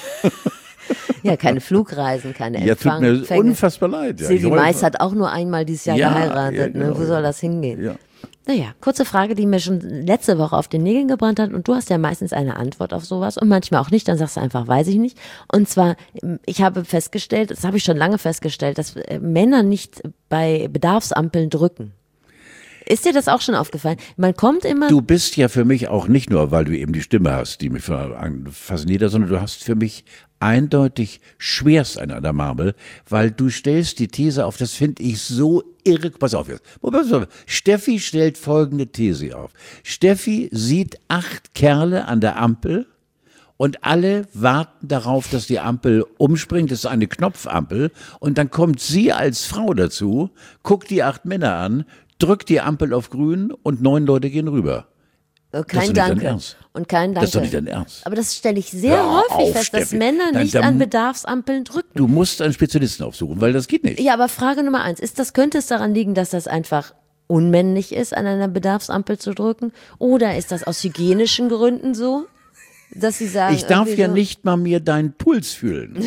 Ja, keine Flugreisen, keine Ja, tut mir Empfänge. unfassbar leid. Ja, Silvi ich Mais hat auch nur einmal dieses Jahr Ja, geheiratet. ja, genau, Ne? Wo soll das hingehen? Ja. Naja, kurze Frage, die mir schon letzte Woche auf den Nägeln gebrannt hat. Und du hast ja meistens eine Antwort auf sowas und manchmal auch nicht. Dann sagst du einfach, weiß ich nicht. Und zwar, ich habe festgestellt, das habe ich schon lange festgestellt, dass Männer nicht bei Bedarfsampeln drücken. Ist dir das auch schon aufgefallen? Man kommt immer... Du bist ja für mich auch nicht nur, weil du eben die Stimme hast, die mich fasziniert, sondern du hast für mich eindeutig schwerst an der Marmel, weil du stellst die These auf, das finde ich so irre. Pass auf jetzt. Steffi stellt folgende These auf. Steffi sieht 8 Kerle an der Ampel und alle warten darauf, dass die Ampel umspringt. Das ist eine Knopfampel. Und dann kommt sie als Frau dazu, guckt die 8 Männer an, drückt die Ampel auf grün und 9 Leute gehen rüber. Das ist doch Kein nicht dein Danke. Ernst. Und kein Danke. Das ist doch nicht dein Ernst. Aber das stelle ich sehr Hör häufig auf, fest, dass Steffi. Männer Nein, nicht da- an Bedarfsampeln drücken. Du musst einen Spezialisten aufsuchen, weil das geht nicht. Ja, aber Frage Nummer 1, könnte es daran liegen, dass das einfach unmännlich ist, an einer Bedarfsampel zu drücken? Oder ist das aus hygienischen Gründen so, dass sie sagen... Ich darf irgendwie ja so, nicht mal mehr deinen Puls fühlen.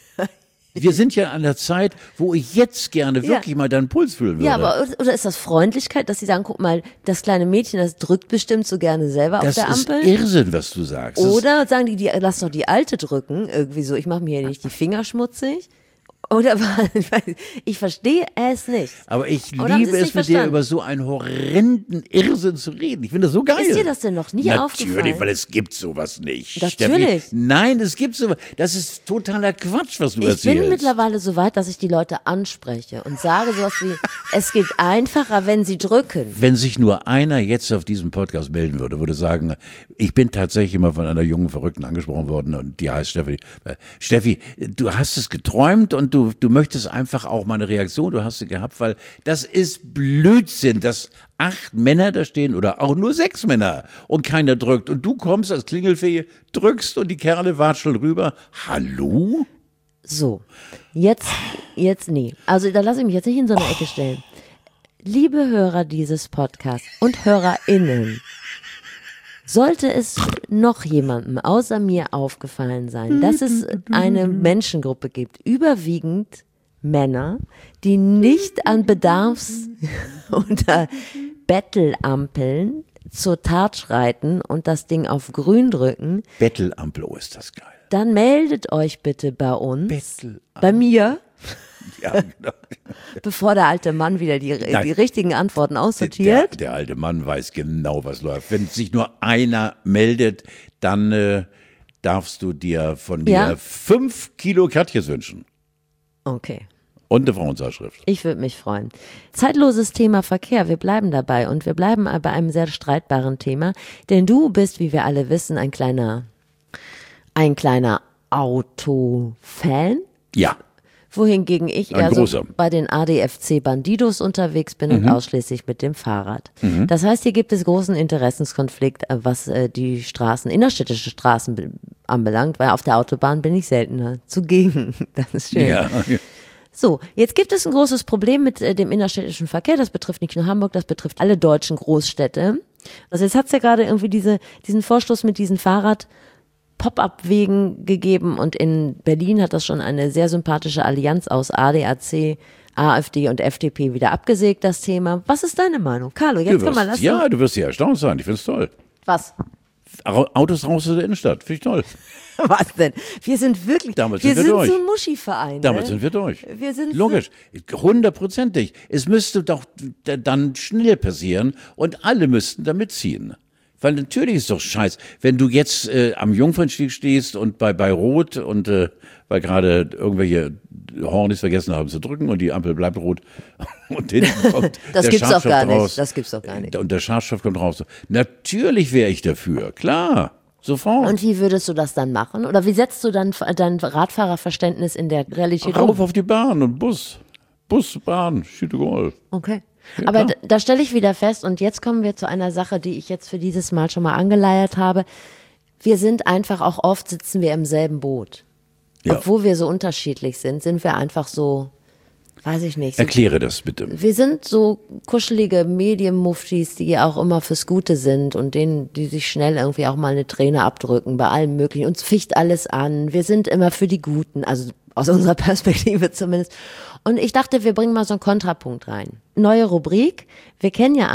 Wir sind ja an der Zeit, wo ich jetzt gerne wirklich mal deinen Puls fühlen würde. Ja, aber oder ist das Freundlichkeit, dass sie sagen, guck mal, das kleine Mädchen, das drückt bestimmt so gerne selber das auf der ist Ampel? Irrsinn, was du sagst. Das Oder sagen die, lass doch die Alte drücken, irgendwie so, ich mache mir hier nicht die Finger schmutzig. Oder ich verstehe es nicht. aber ich Oder haben Sie liebe es es nicht mit dir verstanden? über so einen horrenden Irrsinn zu reden. Ich finde das so geil. Ist dir das denn noch nie aufgefallen? Natürlich, weil es gibt sowas nicht. Natürlich. Steffi. Nein, es gibt sowas. Das ist totaler Quatsch, was du Ich erzählst. bin mittlerweile so weit, dass ich die Leute anspreche und sage sowas wie, es geht einfacher, wenn sie drücken. Wenn sich nur einer jetzt auf diesem Podcast melden würde sagen, ich bin tatsächlich mal von einer jungen Verrückten angesprochen worden und die heißt Steffi. Steffi, du hast es geträumt und du möchtest einfach auch mal eine Reaktion, du hast sie gehabt, weil das ist Blödsinn, dass 8 Männer da stehen oder auch nur 6 Männer und keiner drückt und du kommst als Klingelfee, drückst und die Kerle watscheln rüber. Hallo? So, jetzt nee. Also da lasse ich mich jetzt nicht in so eine Ecke stellen. liebe Hörer dieses Podcasts und HörerInnen, sollte es noch jemandem außer mir aufgefallen sein, dass es eine Menschengruppe gibt, überwiegend Männer, die nicht an unter Bettelampeln zur Tat schreiten und das Ding auf grün drücken. Bettelampel, oh, ist das geil. Dann meldet euch bitte bei uns, Bettelampel. bei mir, Ja, genau. bevor der alte Mann wieder die richtigen Antworten aussortiert. Der alte Mann weiß genau, was läuft. Wenn sich nur einer meldet, dann darfst du dir von mir 5 Kilo Katjes wünschen. Okay. Und eine Frauenzeitschrift. Ich würde mich freuen. Zeitloses Thema Verkehr, wir bleiben dabei und wir bleiben bei einem sehr streitbaren Thema, denn du bist, wie wir alle wissen, ein kleiner Autofan. Ja. Wohingegen ich eher so bei den ADFC Bandidos unterwegs bin und ausschließlich mit dem Fahrrad. Das heißt, hier gibt es großen Interessenskonflikt, was die Straßen, innerstädtische Straßen anbelangt, weil auf der Autobahn bin ich seltener zugegen. Das ist schön. Ja. So, jetzt gibt es ein großes Problem mit dem innerstädtischen Verkehr. Das betrifft nicht nur Hamburg, das betrifft alle deutschen Großstädte. Also jetzt hat es ja gerade irgendwie diesen Vorstoß mit diesen Pop-up-Wegen gegeben und in Berlin hat das schon eine sehr sympathische Allianz aus ADAC, AfD und FDP wieder abgesägt, das Thema. Was ist deine Meinung? Carlo, jetzt komm mal, du wirst ja erstaunt sein, ich finde es toll. Was? Autos raus aus der Innenstadt, finde ich toll. Was denn? Wir sind wirklich, wir sind durch. so ein Muschi-Verein. Damit sind wir durch. Wir sind logisch, 100%. Es müsste doch dann schnell passieren und alle müssten da mitziehen. Weil natürlich ist doch scheiß, wenn du jetzt am Jungfernstieg stehst und bei Rot und weil gerade irgendwelche Hornis vergessen haben zu drücken und die Ampel bleibt rot und hinten kommt das der gibt's doch Schadstoff gar raus. nicht. Das gibt's doch gar nicht. Und der Schadstoff kommt raus. Natürlich wäre ich dafür, klar. Sofort. Und wie würdest du das dann machen? Oder wie setzt du dann dein Radfahrerverständnis in der Realität Rauf auf die Bahn und Bus, Bahn, Schüttegol. Okay. Ja, aber da stelle ich wieder fest, und jetzt kommen wir zu einer Sache, die ich jetzt für dieses Mal schon mal angeleiert habe. Wir sind einfach, auch oft sitzen wir im selben Boot. Ja. Obwohl wir so unterschiedlich sind wir einfach so, weiß ich nicht. So, erkläre das bitte. Wir sind so kuschelige Medienmuftis, die auch immer fürs Gute sind und denen, die sich schnell irgendwie auch mal eine Träne abdrücken bei allem Möglichen. Uns ficht alles an. Wir sind immer für die Guten, also aus unserer Perspektive zumindest. Und ich dachte, wir bringen mal so einen Kontrapunkt rein. Neue Rubrik. Wir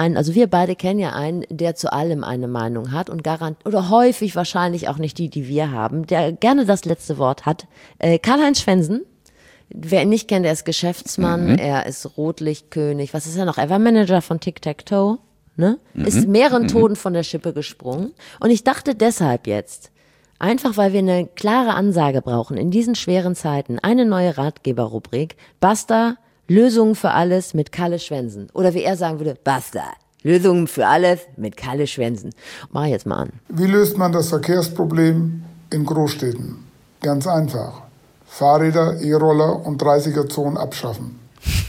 beide kennen ja einen, der zu allem eine Meinung hat und oder häufig wahrscheinlich auch nicht die wir haben, der gerne das letzte Wort hat. Karl-Heinz Schwensen. Wer ihn nicht kennt, er ist Geschäftsmann, er ist Rotlichtkönig. Was ist er noch? Er war Manager von Tic-Tac-Toe, ne? Ist mehreren Toten von der Schippe gesprungen. Und ich dachte deshalb jetzt, einfach weil wir eine klare Ansage brauchen in diesen schweren Zeiten, eine neue Ratgeberrubrik, Basta, Lösungen für alles mit Kalle Schwensen. Oder wie er sagen würde, Basta, Lösungen für alles mit Kalle Schwensen. Mach ich jetzt mal an. Wie löst man das Verkehrsproblem in Großstädten? Ganz einfach. Fahrräder, E-Roller und 30er-Zonen abschaffen.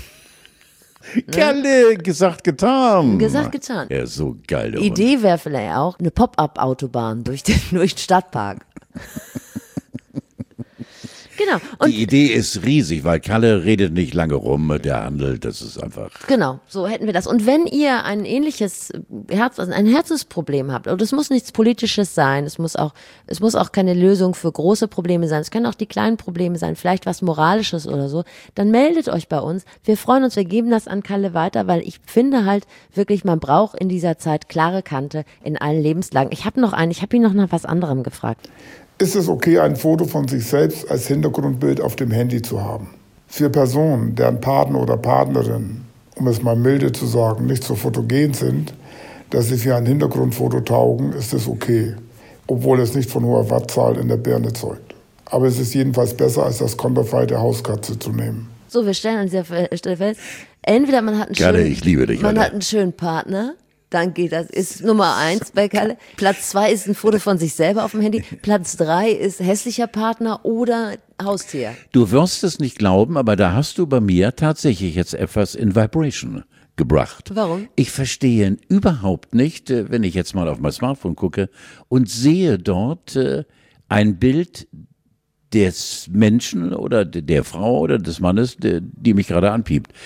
Kalle, gesagt, getan. Gesagt, getan. Ja, so geil. Idee wäre vielleicht auch eine Pop-up-Autobahn durch den Stadtpark. Genau. Und die Idee ist riesig, weil Kalle redet nicht lange rum, der handelt, das ist einfach. Genau, so hätten wir das. Und wenn ihr ein ähnliches ein Herzensproblem habt, und es muss nichts Politisches sein, es muss auch keine Lösung für große Probleme sein, es können auch die kleinen Probleme sein, vielleicht was Moralisches oder so, dann meldet euch bei uns. Wir freuen uns, wir geben das an Kalle weiter, weil ich finde halt wirklich, man braucht in dieser Zeit klare Kante in allen Lebenslagen. Ich habe ihn noch nach was anderem gefragt. Ist es okay, ein Foto von sich selbst als Hintergrundbild auf dem Handy zu haben? Für Personen, deren Partner oder Partnerin, um es mal milde zu sagen, nicht so fotogen sind, dass sie für ein Hintergrundfoto taugen, ist es okay, obwohl es nicht von hoher Wattzahl in der Birne zeugt. Aber es ist jedenfalls besser, als das Konterfei der Hauskatze zu nehmen. So, wir stellen an dieser Stelle fest, entweder man hat einen schönen Partner, dann geht das, ist Nummer 1 bei Kalle. Platz 2 ist ein Foto von sich selber auf dem Handy. Platz 3 ist hässlicher Partner oder Haustier. Du wirst es nicht glauben, aber da hast du bei mir tatsächlich jetzt etwas in Vibration gebracht. Warum? Ich verstehe überhaupt nicht, wenn ich jetzt mal auf mein Smartphone gucke und sehe dort ein Bild des Menschen oder der Frau oder des Mannes, die mich gerade anpiept.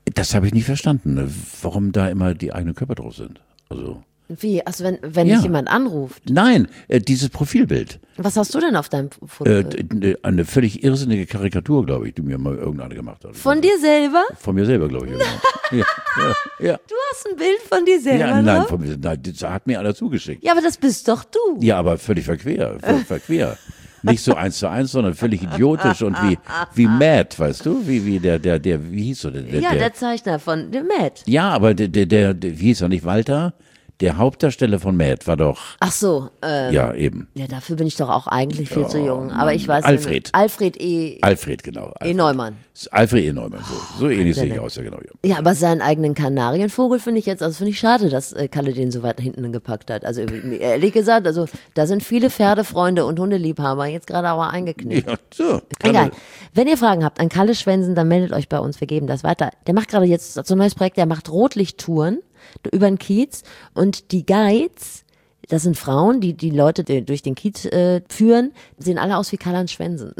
Das habe ich nie verstanden, ne? Warum da immer die eigenen Körper drauf sind. Also Wie? Also wenn Ja. dich jemand anruft. nein, dieses Profilbild. Was hast du denn auf deinem Foto? Eine völlig irrsinnige Karikatur, glaube ich, die mir mal irgendeiner gemacht hat. Von dir selber? Von mir selber, glaube ich. Ja, ja. Du hast ein Bild von dir selber Ja, nein, drauf? nein, das hat mir einer zugeschickt. Ja, aber das bist doch du. Ja, aber völlig verquer. Nicht so 1:1, sondern völlig idiotisch und wie Mad, weißt du? Wie wie hieß er denn? Der Zeichner von The Matt. Ja, aber wie hieß er nicht, Walter? Der Hauptdarsteller von Mad war doch, Ach so, ja, eben. ja, dafür bin ich doch auch eigentlich viel zu jung. Aber ich weiß Alfred. Alfred Genau. E. Neumann. Alfred E. Neumann, so ähnlich sehe ich nett. aus, ja genau. Ja. Ja, aber seinen eigenen Kanarienvogel finde ich jetzt, also finde ich schade, dass Kalle den so weit hinten gepackt hat. Also ehrlich gesagt, also da sind viele Pferdefreunde und Hundeliebhaber jetzt gerade aber eingeknickt. Ja, so. Egal. Wenn ihr Fragen habt an Kalle Schwensen, dann meldet euch bei uns, wir geben das weiter. Der macht gerade jetzt so ein neues Projekt, der macht Rotlichttouren über den Kiez und die Guides, das sind Frauen, die Leute durch den Kiez führen, sehen alle aus wie Karl-Heinz Schwensen.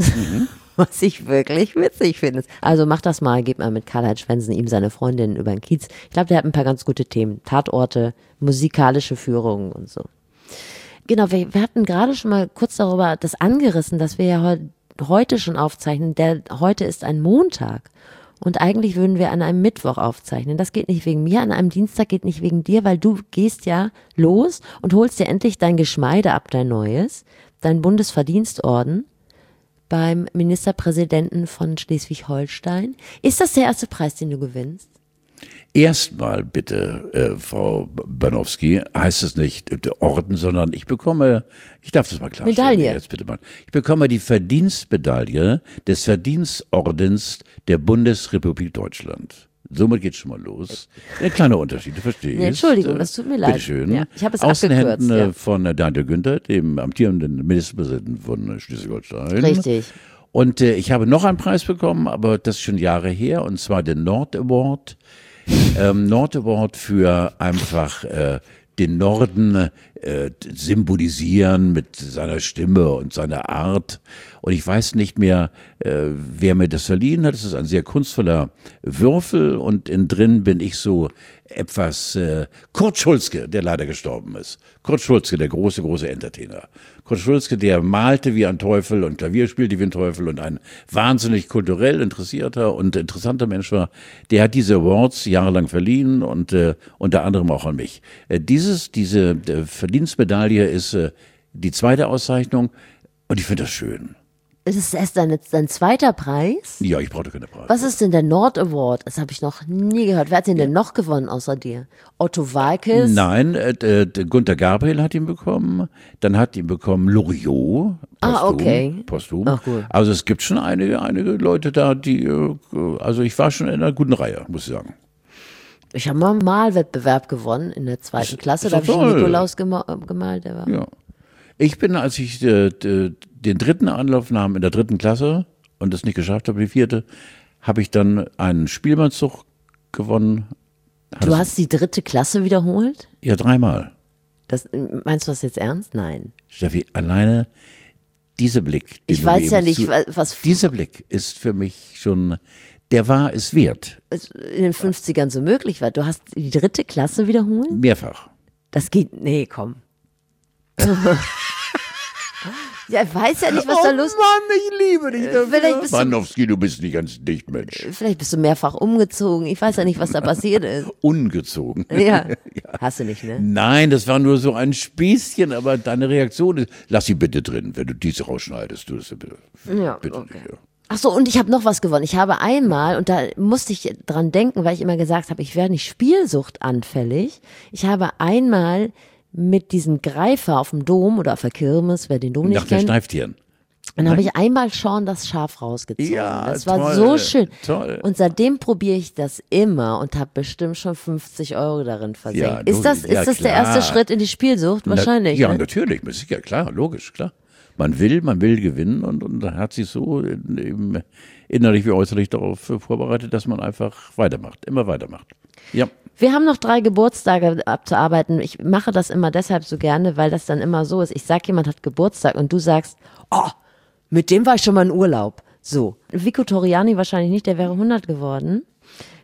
Was ich wirklich witzig finde. Also macht das mal, gebt mal mit Karl-Heinz Schwensen ihm seine Freundin über den Kiez. Ich glaube, der hat ein paar ganz gute Themen. Tatorte, musikalische Führungen und so. Genau, wir hatten gerade schon mal kurz darüber das angerissen, dass wir ja heute schon aufzeichnen. Heute ist ein Montag. Und eigentlich würden wir an einem Mittwoch aufzeichnen. Das geht nicht wegen mir, an einem Dienstag geht nicht wegen dir, weil du gehst ja los und holst dir endlich dein Geschmeide ab, dein neues, dein Bundesverdienstorden beim Ministerpräsidenten von Schleswig-Holstein. Ist das der erste Preis, den du gewinnst? Erstmal bitte, Frau Banowski, heißt es nicht Orden, sondern ich darf das mal klarstellen. Medaille. Jetzt bitte mal. Ich bekomme die Verdienstmedaille des Verdienstordens der Bundesrepublik Deutschland. Somit geht's schon mal los. Ein kleiner Unterschied, du verstehst. Nee, Entschuldigung, das tut mir leid. Bitteschön. Ja, ich habe es Aus den abgekürzt. Händen Ja. von Daniel Günther, dem amtierenden Ministerpräsidenten von Schleswig-Holstein. Richtig. Und ich habe noch einen Preis bekommen, aber das ist schon Jahre her, und zwar den Nord Award. Nord Award für einfach den Norden symbolisieren mit seiner Stimme und seiner Art. Und ich weiß nicht mehr, wer mir das verliehen hat. Es ist ein sehr kunstvoller Würfel und innen drin bin ich so etwas Kurt Schulzke, der leider gestorben ist. Kurt Schulzke, der große Entertainer. Kurt Schulzke, der malte wie ein Teufel und Klavier spielte wie ein Teufel und ein wahnsinnig kulturell interessierter und interessanter Mensch war. Der hat diese Awards jahrelang verliehen und unter anderem auch an mich. Diese Verdienstmedaille ist die zweite Auszeichnung und ich finde das schön. Ist es erst dein zweiter Preis? Ja, ich brauchte keine Preise. Was ist denn der Nord Award? Das habe ich noch nie gehört. Wer hat den denn noch gewonnen außer dir? Otto Walkes? Nein, Günter Gabriel hat ihn bekommen, dann hat ihn bekommen Loriot. Okay. Posthum. Ach, cool. Also es gibt schon einige Leute da, die, also ich war schon in einer guten Reihe, muss ich sagen. Ich habe mal einen Malwettbewerb gewonnen in der zweiten Klasse. ist Da habe doch ich einen toll. Nikolaus gemalt. Der war Ja. Ich bin, als ich den dritten Anlauf nahm in der 3. Klasse und das nicht geschafft habe, die 4., habe ich dann einen Spielmannszug gewonnen. Du hast die 3. Klasse wiederholt? Ja, 3-mal. Meinst du das jetzt ernst? Nein. Steffi, alleine dieser Blick. den Ich du weiß mir ja eben nicht, was Dieser Blick ist für mich schon, der war es wert. in den 50ern so möglich war. Du hast die 3. Klasse wiederholt? Mehrfach. Das geht, nee, komm. Ja, ich weiß ja nicht, was da los ist. Mann, ich liebe dich Vielleicht bist, du, Banowski, du bist nicht ganz dicht, Mensch. vielleicht bist du mehrfach umgezogen. Ich weiß ja nicht, was da passiert ist. Ungezogen. Ja. Hast du nicht, ne? Nein, das war nur so ein Spießchen, aber deine Reaktion ist, lass sie bitte drin, wenn du diese rausschneidest. Du das bitte. Ja, Bitte okay. nicht, ja. Ach so, und ich habe noch was gewonnen. Ich habe einmal, und da musste ich dran denken, weil ich immer gesagt habe, ich werde nicht spielsuchtanfällig. Ich habe einmal mit diesem Greifer auf dem Dom oder auf der Kirmes, wer den Dom Nach nicht den kennt, Schneiftieren. dann habe ich einmal Sean das Schaf rausgezogen. Ja, das war toll, so schön. toll. Und seitdem probiere ich das immer und habe bestimmt schon 50 € darin versenkt. Ja, ist das, ja, ist das der klar. erste Schritt in die Spielsucht? Wahrscheinlich. Ja, ne? natürlich, sicher, klar, logisch, klar. Man will gewinnen und hat sich so eben innerlich wie äußerlich darauf vorbereitet, dass man einfach weitermacht, immer weitermacht. Ja. Wir haben noch 3 Geburtstage abzuarbeiten. Ich mache das immer deshalb so gerne, weil das dann immer so ist. Ich sag, jemand hat Geburtstag und du sagst, oh, mit dem war ich schon mal in Urlaub. So. Vico Toriani wahrscheinlich nicht, der wäre 100 geworden.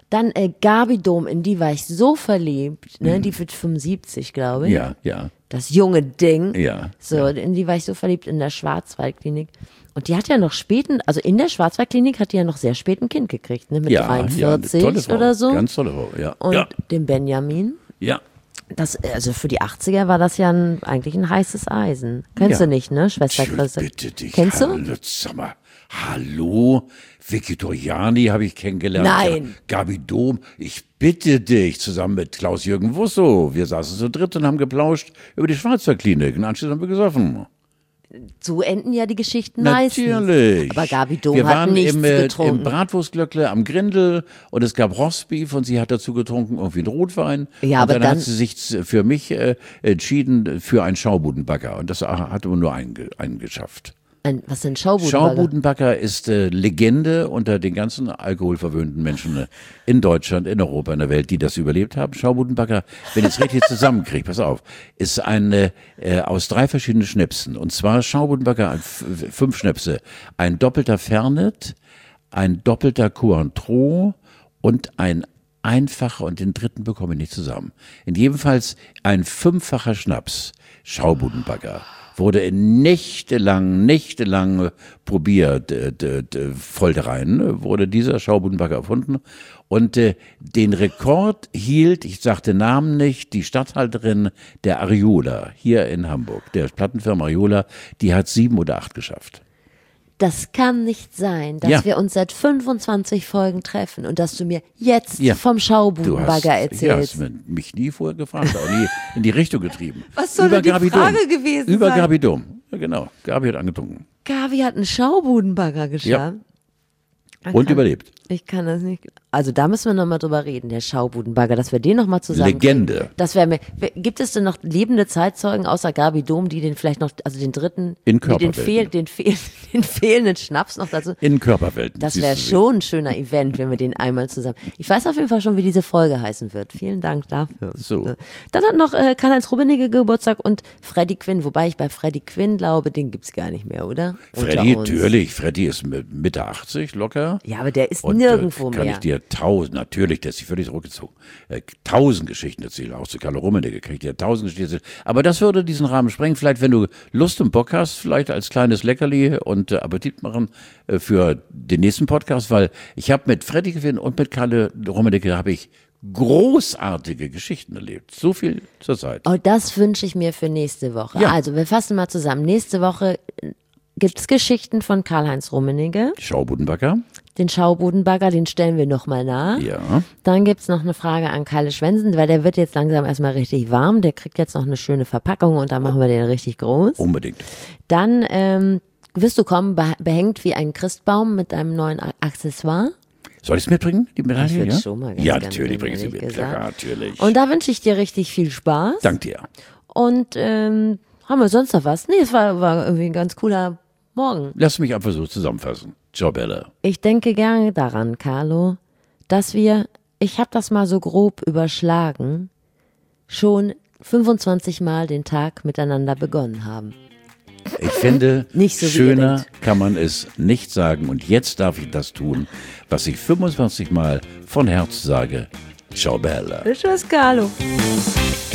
Dann Gabi Dom, in die war ich so verliebt, ne? Die wird 75, glaube ich. Ja, ja. Das junge Ding. Ja. So, in die war ich so verliebt in der Schwarzwaldklinik. Und die hat ja noch späten, also in der Schwarzwaldklinik hat die ja noch sehr spät ein Kind gekriegt, ne? Mit 43 tolle Frau, oder so. Ganz tolle Frau, ja. Und den Benjamin. Ja. Das, also für die 80er war das ja eigentlich ein heißes Eisen. Kennst du nicht, ne? Schwester Christa. Bitte dich. Kennst du? Sag mal, hallo? Vicky Doriani habe ich kennengelernt. Nein. Ja, Gabi Dom, ich bitte dich, zusammen mit Klaus-Jürgen Wusso. Wir saßen zu dritt und haben geplauscht über die Schwarzwaldklinik. Und anschließend haben wir gesoffen. So enden ja die Geschichten Natürlich. meistens. Aber Gabi Dom wir hat waren nichts getrunken. im Bratwurstglöckle am Grindel und es gab Rostbeef und sie hat dazu getrunken irgendwie einen Rotwein. Ja, und aber dann hat sie sich für mich entschieden für einen Schaubudenbagger und das hat aber nur einen geschafft. Was sind Schaubudenbagger? Schaubudenbagger ist Legende unter den ganzen alkoholverwöhnten Menschen in Deutschland, in Europa, in der Welt, die das überlebt haben. Schaubudenbagger, wenn ich es richtig zusammenkriege, pass auf, ist aus 3 verschiedenen Schnäpsen. Und zwar Schaubudenbagger, 5 Schnäpse. Ein doppelter Fernet, ein doppelter Cointreau und ein einfacher, und den dritten bekomme ich nicht zusammen. In jedem Fall ein 5-facher Schnaps, Schaubudenbagger. Wurde nächtelang probiert, Foltereien, wurde dieser Schaubudenbagger erfunden. Und den Rekord hielt, ich sage den Namen nicht, die Statthalterin der Ariola hier in Hamburg, der Plattenfirma Ariola, die hat 7 oder 8 geschafft. Das kann nicht sein, dass wir uns seit 25 Folgen treffen und dass du mir jetzt vom Schaubudenbagger erzählst. Du hast mich nie vorher gefragt, auch nie in die Richtung getrieben. Was soll denn die Frage gewesen sein? Über Gabi Dom, ja, genau. Gabi hat angetrunken. Gabi hat einen Schaubudenbagger geschafft. Ja. Und überlebt. Ich kann das nicht. Also da müssen wir nochmal drüber reden, der Schaubudenbagger, dass wir den nochmal zusammen. Legende. Das wäre mir. Gibt es denn noch lebende Zeitzeugen außer Gabi Dom, die den vielleicht noch, also den dritten, in den fehlenden Schnaps noch dazu? In Körperwelten. Das wäre schon ein schöner Event, wenn wir den einmal zusammen. Ich weiß auf jeden Fall schon, wie diese Folge heißen wird. Vielen Dank dafür. So. Dann hat noch Karl-Heinz Rummenigge Geburtstag und Freddie Quinn, wobei ich bei Freddie Quinn glaube, den gibt's gar nicht mehr, oder? Freddie, natürlich. Freddie ist Mitte 80 locker. Ja, aber der ist nirgendwo mehr. Kann ich dir natürlich, der ist sich völlig zurückgezogen, 1000 Geschichten erzählen, auch zu Karl Rummenigge kann ich dir 1000 Geschichten erzählen. Aber das würde diesen Rahmen sprengen. Vielleicht, wenn du Lust und Bock hast, vielleicht als kleines Leckerli und Appetit machen für den nächsten Podcast, weil ich habe mit Freddie Quinn und mit Karl Rummenigge habe ich großartige Geschichten erlebt. So viel zur Zeit. Oh, das wünsche ich mir für nächste Woche. Ja. Also, wir fassen mal zusammen. Nächste Woche gibt es Geschichten von Karl-Heinz Rummenigge. Schaubudenbagger. Den Schaubudenbagger, den stellen wir nochmal nach. Ja. Dann gibt's noch eine Frage an Kalle Schwensen, weil der wird jetzt langsam erstmal richtig warm. Der kriegt jetzt noch eine schöne Verpackung und dann machen wir den richtig groß. Unbedingt. Dann wirst du kommen, behängt wie ein Christbaum mit einem neuen Accessoire. Soll ich es mitbringen, die Medaille? Ich würde Ja, schon mal ganz ja gerne natürlich bringen, bringe ich sie ehrlich mit. gesagt. Ja, natürlich. Und da wünsche ich dir richtig viel Spaß. Dank dir. Und haben wir sonst noch was? Nee, es war irgendwie ein ganz cooler Morgen. Lass mich einfach so zusammenfassen. Ciao, Bella. Ich denke gerne daran, Carlo, dass ich habe das mal so grob überschlagen, schon 25 Mal den Tag miteinander begonnen haben. Ich finde, Nicht so, wie ihr schöner denkt. kann man es nicht sagen. Und jetzt darf ich das tun, was ich 25 Mal von Herz sage. Ciao, Bella. Tschüss, Carlo.